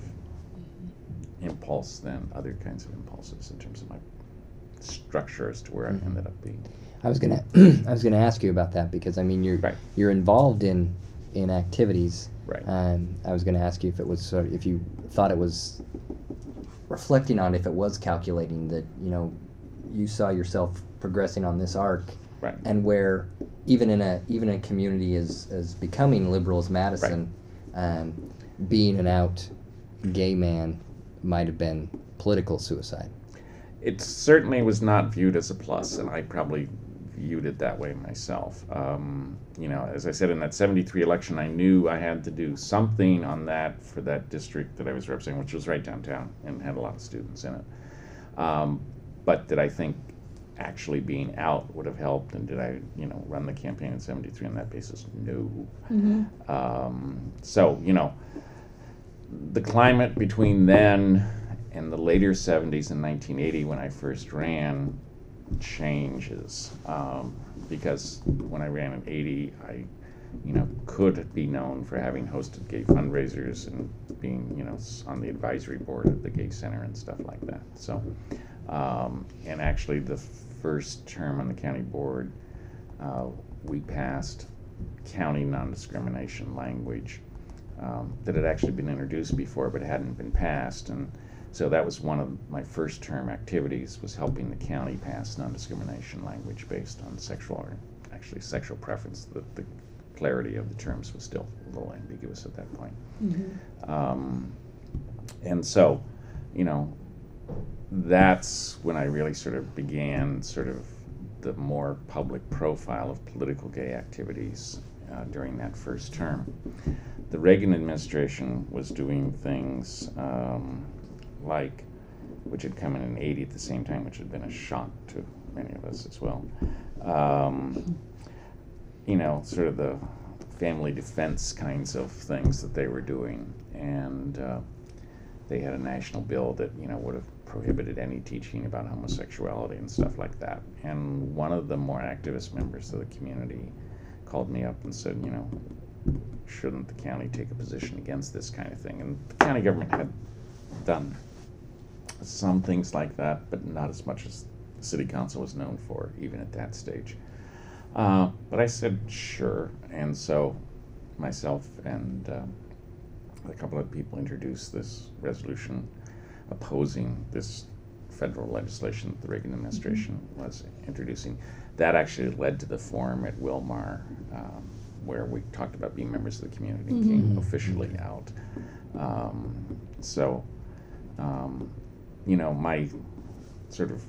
impulse than other kinds of impulses in terms of my structure as to where Mhm. I ended up being. I was gonna I was gonna ask you about that because I mean you're Right. you're involved in in activities. Right. Um, I was gonna ask you if it was sort of, if you thought it was reflecting on if it was calculating that you know you saw yourself progressing on this arc, Right. and where even in a even a community as as becoming liberal as Madison, um, being an out gay man might have been political suicide. It certainly was not viewed as a plus, and I probably viewed it that way myself. Um, you know, as I said, in that seventy-three election, I knew I had to do something on that for that district that I was representing, which was right downtown and had a lot of students in it. Um, but did I think actually being out would have helped, and did I, you know, run the campaign in seventy-three on that basis? No. Mm-hmm. Um, so, you know, the climate between then and the later seventies and nineteen eighty, when I first ran, changes. Um, because when I ran in eighty, I, you know, could be known for having hosted gay fundraisers and being, you know, on the advisory board of the Gay Center and stuff like that. So, um, and actually the first term on the county board, uh, we passed county non-discrimination language um, that had actually been introduced before but hadn't been passed. And so that was one of my first term activities, was helping the county pass non-discrimination language based on sexual, or actually sexual preference. The, the clarity of the terms was still a little ambiguous at that point. Mm-hmm. Um, and so, you know, that's when I really sort of began sort of the more public profile of political gay activities uh, during that first term. The Reagan administration was doing things um, like, which had come in in eighty at the same time, which had been a shock to many of us as well. Um, you know, sort of the family defense kinds of things that they were doing. And uh, they had a national bill that, you know, would have prohibited any teaching about homosexuality and stuff like that. And one of the more activist members of the community called me up and said, you know, shouldn't the county take a position against this kind of thing? And the county government had done some things like that, but not as much as the city council was known for, even at that stage. Uh, but I said, sure. And so myself and uh, a couple of people introduced this resolution opposing this federal legislation that the Reagan administration was introducing. That actually led to the forum at Wilmar, um, where we talked about being members of the community and Mm-hmm. came officially out. Um, so, um, you know, my sort of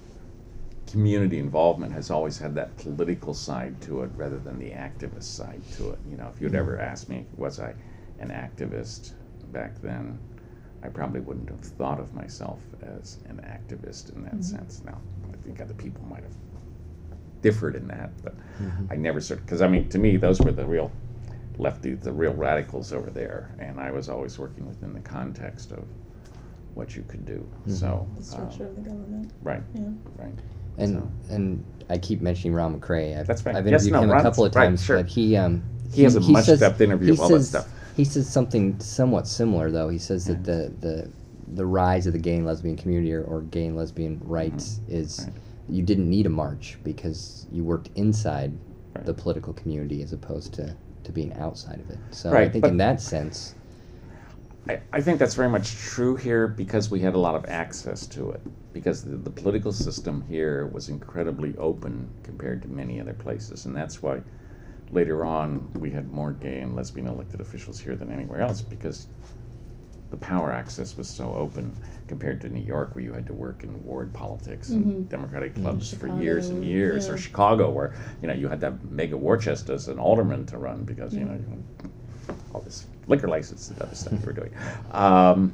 community involvement has always had that political side to it rather than the activist side to it. You know, if you'd ever asked me, was I an activist back then, I probably wouldn't have thought of myself as an activist in that Mm-hmm. sense. Now, I think other people might have differed in that, but Mhm. I never sort of, because I mean, to me, those were the real lefty, the real radicals over there, and I was always working within the context of what you could do. Mhm. So, The structure um, of the government. right, Yeah. right. And So- and I keep mentioning Ron McCray. I've, That's fine. I've Yes, interviewed no, him a Ron's- couple of right, times, sure. but he um He has a much says- depth interview he of all that says- stuff. He says something somewhat similar, though. He says that Yeah. the, the the rise of the gay and lesbian community, or, or gay and lesbian rights, is Right. you didn't need a march because you worked inside Right. the political community as opposed to, to being outside of it. So I Right, think but- in that sense, I, I think that's very much true here because we had a lot of access to it. Because the, the political system here was incredibly open compared to many other places. And that's why later on we had more gay and lesbian elected officials here than anywhere else, because the power access was so open compared to New York, where you had to work in ward politics and Mhm. Democratic clubs for Chicago, years and years, yeah. or Chicago, where, you know, you had to have Mega Worcester as an alderman to run because, you know, you, all this liquor license and other stuff you were doing. Um,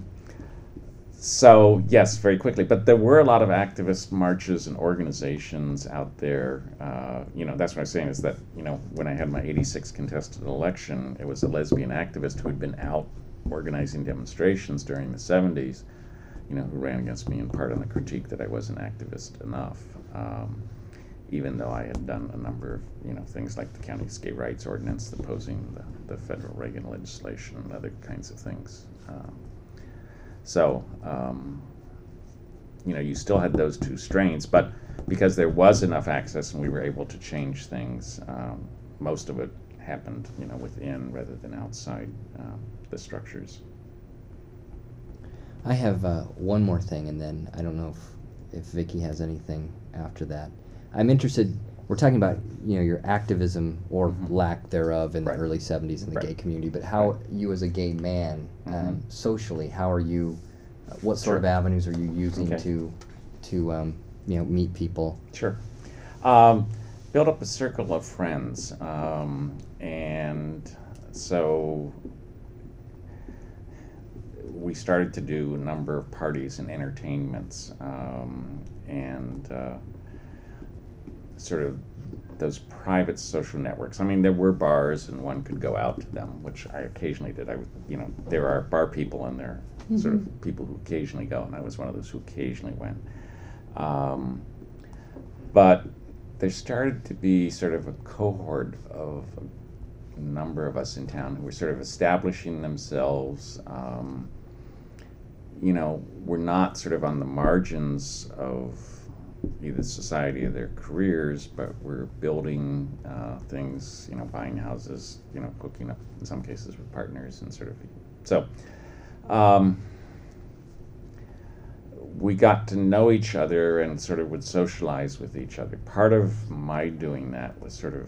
so, yes, very quickly. But there were a lot of activist marches and organizations out there. Uh, you know, that's what I'm saying is that, you know, when I had my eighty-six contested election, it was a lesbian activist who had been out organizing demonstrations during the seventies, you know, who ran against me in part on the critique that I wasn't activist enough. Um, even though I had done a number of, you know, things like the county's gay rights ordinance opposing the, the federal Reagan legislation and other kinds of things. Um, so, um, you know, you still had those two strains, but because there was enough access and we were able to change things, um, most of it happened, you know, within rather than outside um, the structures. I have uh, one more thing, and then I don't know if, if Vicky has anything after that. I'm interested, we're talking about, you know, your activism or Mhm. lack thereof in Right. the early seventies in the Right. gay community, but how Right. you as a gay man, um, Mhm. socially, how are you, uh, what sort of Sure. avenues are you using Okay. to, to um, you know, meet people? Sure. Um, built up a circle of friends, um, and so we started to do a number of parties and entertainments, um, and uh, sort of those private social networks. I mean, there were bars, and one could go out to them, which I occasionally did. I, would- you know, there are bar people, and there are sort of people who occasionally go, and I was one of those who occasionally went. Um, but there started to be sort of a cohort of a number of us in town who were sort of establishing themselves. Um, you know, were not sort of on the margins of either society or their careers, but we're building uh, things, you know, buying houses, you know, cooking up in some cases with partners, and sort of, so um, we got to know each other and sort of would socialize with each other. Part of my doing that was sort of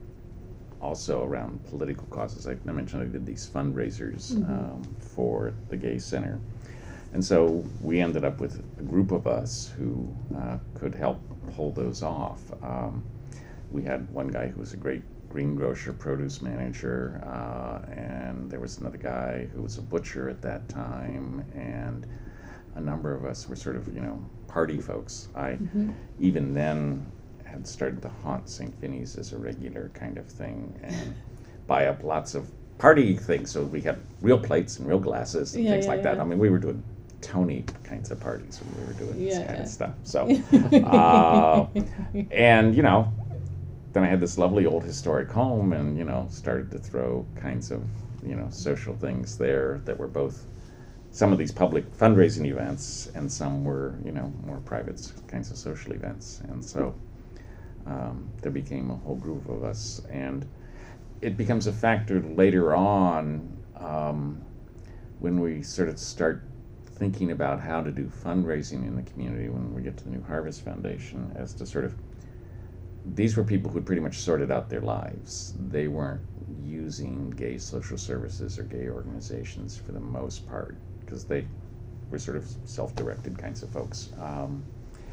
also around political causes. I I mentioned I did these fundraisers Mhm. um, for the Gay Center. And so we ended up with a group of us who uh, could help pull those off. Um, we had one guy who was a great greengrocer, produce manager, uh, and there was another guy who was a butcher at that time, and a number of us were sort of, you know, party folks. I, Mhm. even then, had started to haunt Saint Vinny's as a regular kind of thing, and buy up lots of party things. So we had real plates and real glasses and Yeah, things yeah, like that. yeah. I mean, we were doing Tony kinds of parties when we were doing this Yeah, kind yeah. of stuff. So, uh, and you know, then I had this lovely old historic home, and you know, started to throw kinds of, you know, social things there that were both some of these public fundraising events, and some were, you know, more private kinds of social events. And so um, there became a whole group of us, and it becomes a factor later on um, when we sort of start thinking about how to do fundraising in the community when we get to the New Harvest Foundation, as to sort of, these were people who'd pretty much sorted out their lives. They weren't using gay social services or gay organizations for the most part, because they were sort of self-directed kinds of folks. Um,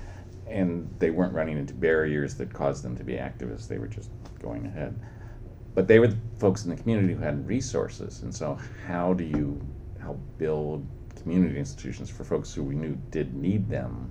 and they weren't running into barriers that caused them to be activists. They were just going ahead. But they were the folks in the community who had resources. And so how do you help build community institutions for folks who we knew did need them,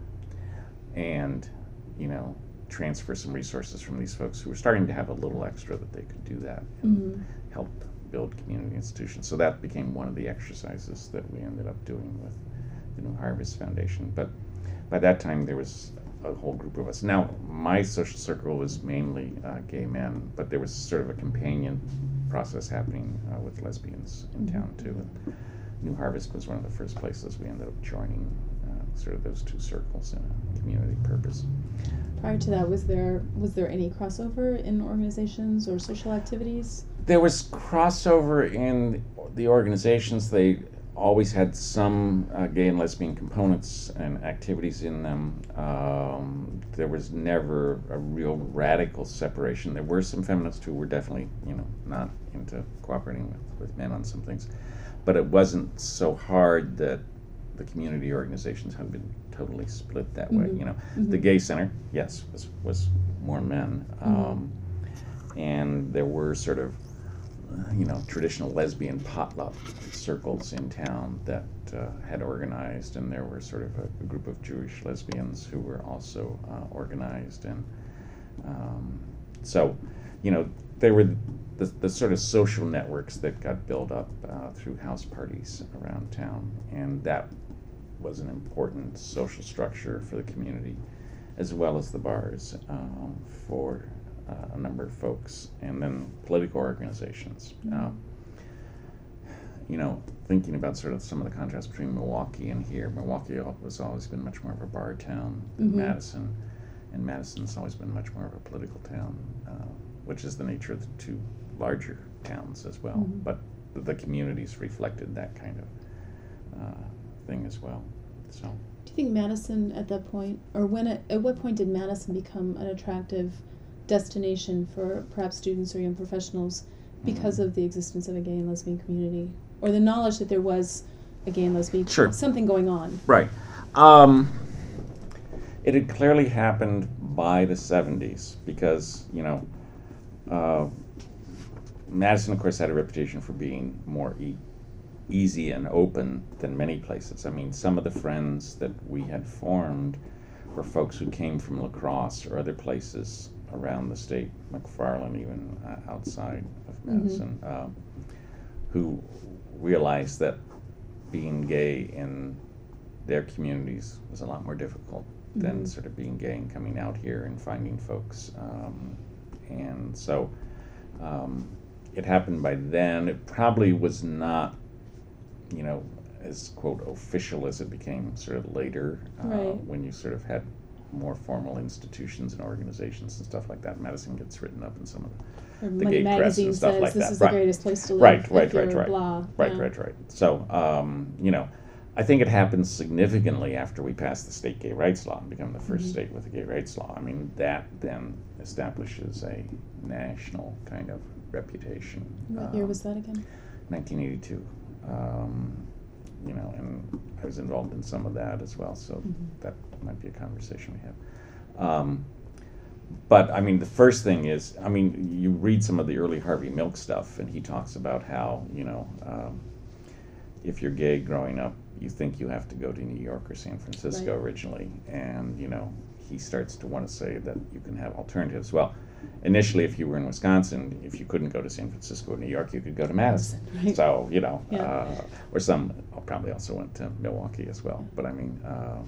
and, you know, transfer some resources from these folks who were starting to have a little extra that they could do that and Mhm. help build community institutions. So that became one of the exercises that we ended up doing with the New Harvest Foundation. But by that time there was a whole group of us. Now my social circle was mainly uh, gay men, but there was sort of a companion process happening uh, with lesbians in town too. And New Harvest was one of the first places we ended up joining uh, sort of those two circles in a community purpose. Prior to that, was there was there any crossover in organizations or social activities? There was crossover in the organizations. They always had some uh, gay and lesbian components and activities in them. Um, there was never a real radical separation. There were some feminists who were definitely, you know, not into cooperating with, with men on some things, but it wasn't so hard that the community organizations had been totally split that way. Mhm. You know, Mhm. the Gay Center, yes, was was more men, Mhm. um, and there were sort of, you know, traditional lesbian potluck circles in town that uh, had organized, and there were sort of a, a group of Jewish lesbians who were also uh, organized, and um, so, you know, there were the, the sort of social networks that got built up uh, through house parties around town, and that was an important social structure for the community, as well as the bars um, for uh, a number of folks, and then political organizations. Um, you know, thinking about sort of some of the contrast between Milwaukee and here. Milwaukee al- has always been much more of a bar town than Mhm. Madison, and Madison's always been much more of a political town, uh, which is the nature of the two larger towns as well. Mhm. But the, the communities reflected that kind of uh, thing as well. So. Do you think Madison at that point, or when it, at what point did Madison become an attractive destination for perhaps students or young professionals because Mhm. of the existence of a gay and lesbian community, or the knowledge that there was a gay and lesbian Sure. something going on? Right. Um, it had clearly happened by the seventies because, you know, uh, Madison, of course, had a reputation for being more e- easy and open than many places. I mean, some of the friends that we had formed were folks who came from La Crosse or other places around the state, McFarland even uh, outside of Madison, mm-hmm. uh, who realized that being gay in their communities was a lot more difficult mm-hmm. than sort of being gay and coming out here and finding folks. Um, and so um, it happened by then. It probably was not, you know, as, quote, official as it became sort of later, uh, right. when you sort of had more formal institutions and organizations and stuff like that. Madison gets written up in some of the, or the Money gay press Magazine and stuff says like this that. is Right. the greatest place to live. Right, right, if right, you're right. Blah. Right, yeah. right, right. So, um, you know, I think it happened significantly after we passed the state gay rights law and become the first mm-hmm. state with a gay rights law. I mean, that then establishes a national kind of reputation. What um, year was that again? nineteen eighty-two. Um, you know, and I was involved in some of that as well, so mm-hmm. that might be a conversation we have. Um, but, I mean, the first thing is, I mean, you read some of the early Harvey Milk stuff, and he talks about how, you know, um, if you're gay growing up, you think you have to go to New York or San Francisco right. originally, and, you know, he starts to want to say that you can have alternatives. Well, initially, if you were in Wisconsin, if you couldn't go to San Francisco or New York, you could go to Madison. Right. So, you know, yeah. uh, or some probably also went to Milwaukee as well. But I mean, uh,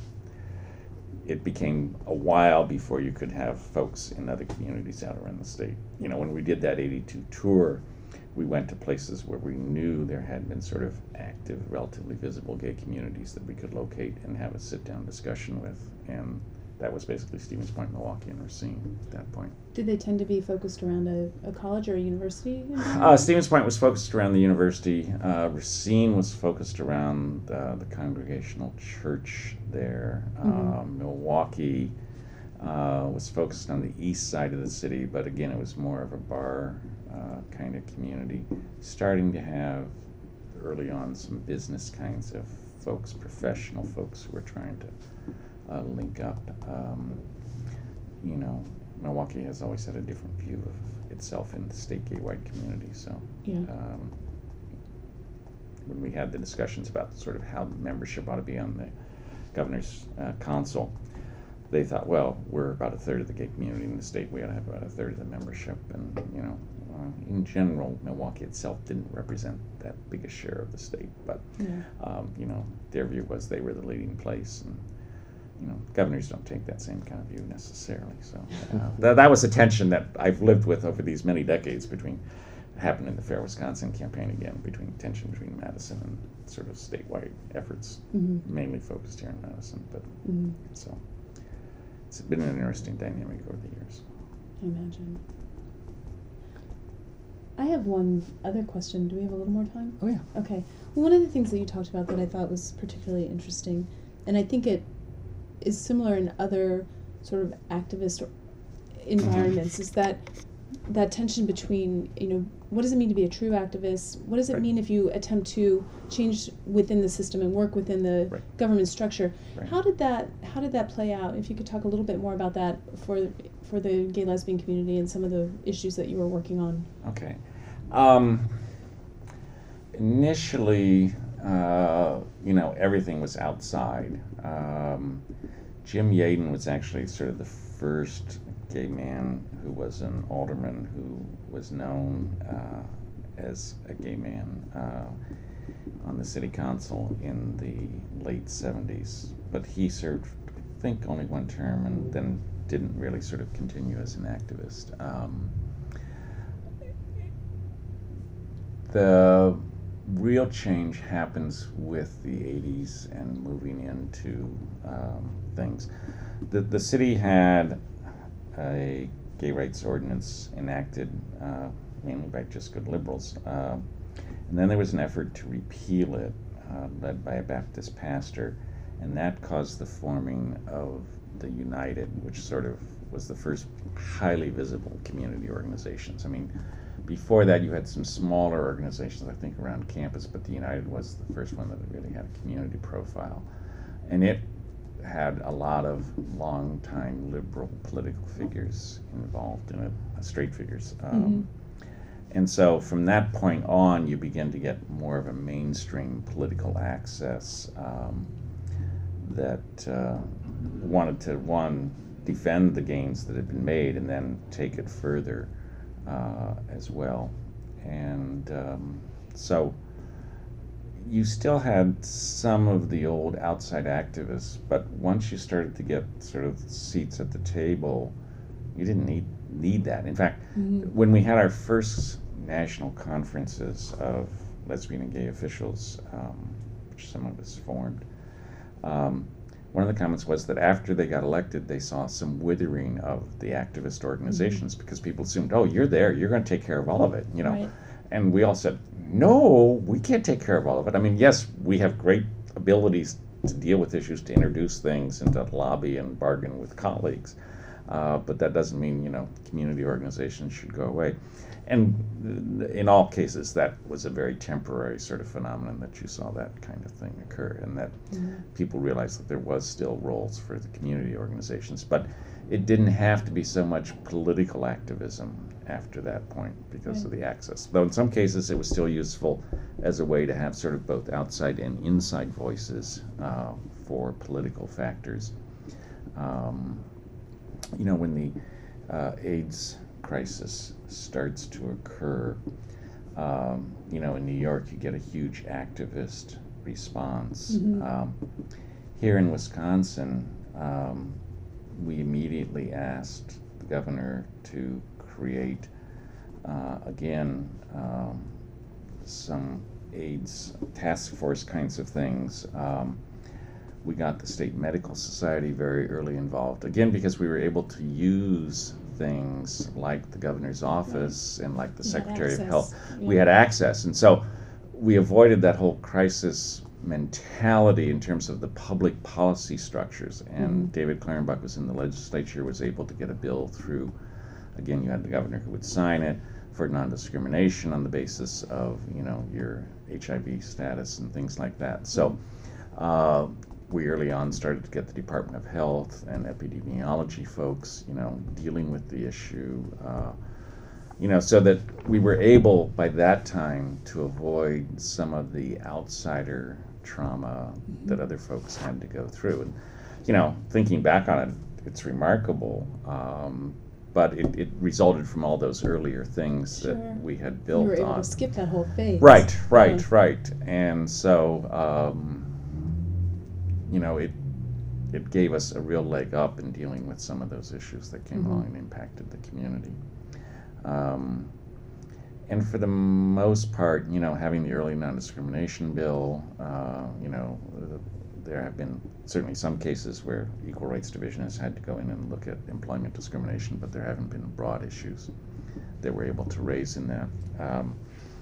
it became a while before you could have folks in other communities out around the state. You know, when we did that eighty-two tour, we went to places where we knew there had been sort of active, relatively visible gay communities that we could locate and have a sit-down discussion with. And that was basically Stevens Point, Milwaukee, and Racine at that point. Did they tend to be focused around a, a college or a university? Uh, Stevens Point was focused around the university. Uh, Racine was focused around uh, the Congregational Church there. Mm-hmm. Uh, Milwaukee uh, was focused on the east side of the city, but again, it was more of a bar uh, kind of community. Starting to have, early on, some business kinds of folks, professional folks who were trying to Uh, link up. Um, you know, Milwaukee has always had a different view of itself in the state gay white community. So, yeah. um, when we had the discussions about sort of how membership ought to be on the governor's uh, council, they thought, well, we're about a third of the gay community in the state. We ought to have about a third of the membership. And you know, uh, in general, Milwaukee itself didn't represent that big a share of the state. But yeah. um, you know, their view was they were the leading place. And you know, governors don't take that same kind of view necessarily. So uh, that, that was a tension that I've lived with over these many decades between, it happened in the Fair Wisconsin campaign again, between tension between Madison and sort of statewide efforts, mm-hmm. mainly focused here in Madison. But mm-hmm. so it's been an interesting dynamic over the years. I imagine. I have one other question. Do we have a little more time? Oh, yeah. Okay. Well, one of the things that you talked about that I thought was particularly interesting, and I think it is similar in other sort of activist environments, mm-hmm. is that that tension between, you know, what does it mean to be a true activist? What does it right. mean if you attempt to change within the system and work within the right. government structure? Right. How did that How did that play out? If you could talk a little bit more about that for for the gay lesbian community and some of the issues that you were working on. Okay. Um, initially, uh, you know, everything was outside. Um, Jim Yaden was actually sort of the first gay man who was an alderman who was known uh, as a gay man uh, on the city council in the late seventies. But he served, I think, only one term and then didn't really sort of continue as an activist. Um, the real change happens with the eighties and moving into um, things. The, the city had a gay rights ordinance enacted uh, mainly by just good liberals. Uh, and then there was an effort to repeal it, uh, led by a Baptist pastor, and that caused the forming of the United, which sort of was the first highly visible community organizations. I mean, before that, you had some smaller organizations, I think, around campus, but the United was the first one that really had a community profile. And it had a lot of long-time liberal political figures involved in it, uh, straight figures. Um, Mm-hmm. And so from that point on, you begin to get more of a mainstream political access um, that uh, wanted to, one, defend the gains that had been made and then take it further uh, as well. And um, so you still had some of the old outside activists, but once you started to get sort of seats at the table, you didn't need need that. In fact, Mm-hmm. when we had our first national conferences of lesbian and gay officials, um, which some of us formed, um, one of the comments was that after they got elected, they saw some withering of the activist organizations mm-hmm. because people assumed, oh, you're there, you're going to take care of all of it, you know. Right. And we all said, no, we can't take care of all of it. I mean, yes, we have great abilities to deal with issues, to introduce things, and to lobby and bargain with colleagues. Uh, but that doesn't mean, you know, community organizations should go away. And in all cases, that was a very temporary sort of phenomenon that you saw that kind of thing occur, and that mm-hmm. people realized that there was still roles for the community organizations. But it didn't have to be so much political activism after that point because right. of the access. Though in some cases it was still useful as a way to have sort of both outside and inside voices uh, for political factors. Um, you know, when the uh, AIDS crisis starts to occur, um, you know, in New York you get a huge activist response. Mm-hmm. Um, here in Wisconsin, um, we immediately asked the governor to create, uh, again, um, some AIDS task force kinds of things. Um, we got the State Medical Society very early involved, again, because we were able to use things like the governor's office right. and like the you Secretary of access. Health. Yeah. We had access, and so we avoided that whole crisis mentality in terms of the public policy structures. And mm-hmm. David Clarenbach was in the legislature, was able to get a bill through. Again, you had the governor who would sign it for non-discrimination on the basis of, you know, your H I V status and things like that. So uh, we early on started to get the Department of Health and epidemiology folks, you know, dealing with the issue, uh, you know, so that we were able by that time to avoid some of the outsider trauma mm-hmm. that other folks had to go through. And, you know, thinking back on it, it's remarkable. Um, But it, it resulted from all those earlier things sure. that we had built on. You were able on. to skip that whole phase. Right, right, yeah. right. And so, um, you know, it it gave us a real leg up in dealing with some of those issues that came mm-hmm. along and impacted the community. Um, and for the most part, you know, having the early non-discrimination bill, uh, you know, uh, there have been certainly some cases where Equal Rights Division has had to go in and look at employment discrimination, but there haven't been broad issues that we're able to raise in that. Um,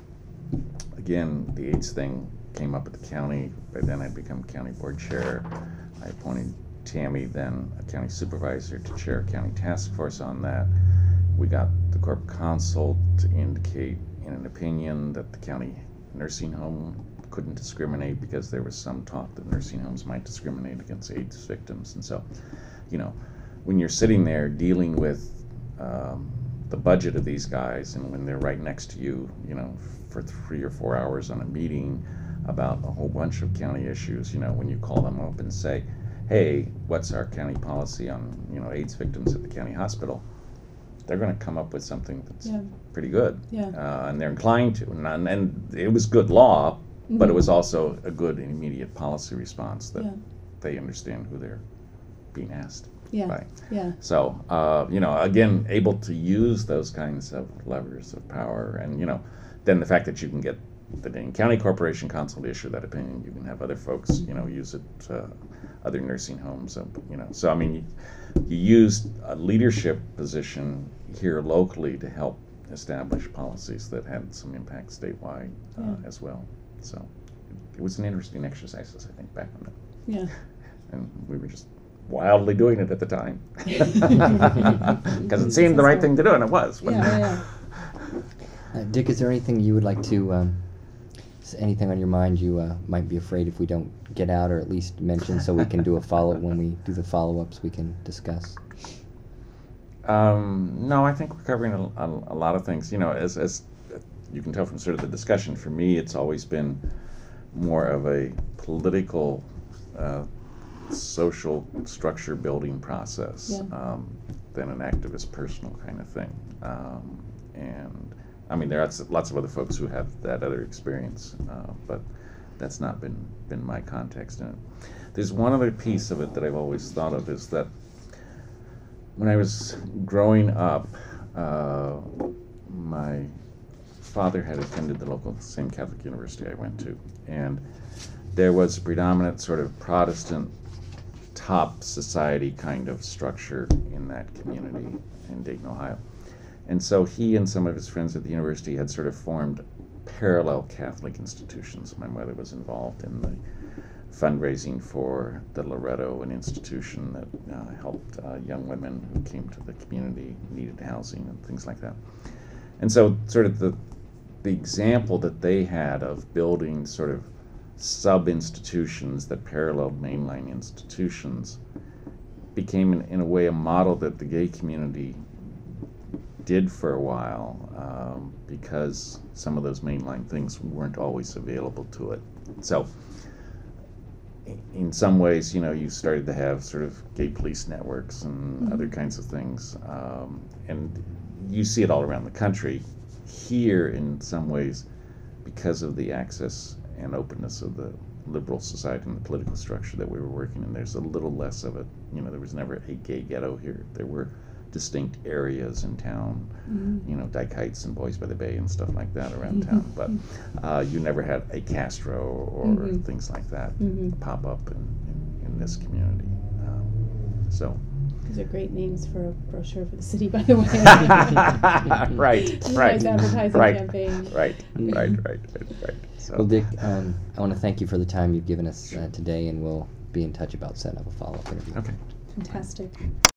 again, the AIDS thing came up at the county. By then I'd become county board chair. I appointed Tammy, then a county supervisor, to chair a county task force on that. We got the corp counsel to indicate in an opinion that the county nursing home couldn't discriminate because there was some talk that nursing homes might discriminate against AIDS victims. And so, you know, when you're sitting there dealing with um, the budget of these guys, and when they're right next to you, you know, for three or four hours on a meeting about a whole bunch of county issues, you know, when you call them up and say, hey, what's our county policy on, you know, AIDS victims at the county hospital? They're going to come up with something that's yeah. pretty good. Yeah. Uh, and they're inclined to. And, and it was good law, mm-hmm. but it was also a good and immediate policy response that yeah. they understand who they're being asked yeah. by. Yeah. So, uh, you know, again, able to use those kinds of levers of power. And, you know, then the fact that you can get the Dane County Corporation Council to issue that opinion, you can have other folks, you know, use it, uh, other nursing homes, uh, you know. So, I mean, you, you used a leadership position here locally to help establish policies that had some impact statewide uh, yeah. as well. So it was an interesting exercise, I think, back on that. Yeah. And we were just wildly doing it at the time. Because it seemed the right thing to do, and it was. Yeah, yeah, yeah. Uh, Dick, is there anything you would like to um, is anything on your mind you uh, might be afraid if we don't get out, or at least mention, so we can do a follow when we do the follow-ups we can discuss? Um, no, I think we're covering a, a, a lot of things. You know, as, as you can tell from sort of the discussion, for me it's always been more of a political, uh, social structure building process Yeah. um, than an activist personal kind of thing. Um, and I mean, there are lots of other folks who have that other experience, uh, but that's not been, been my context in it. There's one other piece of it that I've always thought of, is that when I was growing up, uh, my father had attended the local same Catholic university I went to, and there was a predominant sort of Protestant top society kind of structure in that community in Dayton, Ohio. And so he and some of his friends at the university had sort of formed parallel Catholic institutions. My mother was involved in the fundraising for the Loretto, an institution that uh, helped uh, young women who came to the community, needed housing and things like that. And so sort of the, the example that they had of building sort of sub-institutions that paralleled mainline institutions became in, in a way a model that the gay community did for a while, um, because some of those mainline things weren't always available to it. So in some ways, you know, you started to have sort of gay police networks and mm-hmm. other kinds of things, um, and you see it all around the country. Here, in some ways, because of the access and openness of the liberal society and the political structure that we were working in, there's a little less of it. You know, there was never a gay ghetto here. There were distinct areas in town, mm-hmm. you know, Dyke Heights and Boys by the Bay and stuff like that around mm-hmm. town, but uh, you never had a Castro or mm-hmm. things like that mm-hmm. pop up in, in, in this community. Um, so. Those are great names for a brochure for the city, by the way. right, right, nice advertising right, campaign. right, right, right, right, right. So. Well, Dick, um, I want to thank you for the time you've given us uh, today, and we'll be in touch about setting up a follow-up interview. Okay. Fantastic.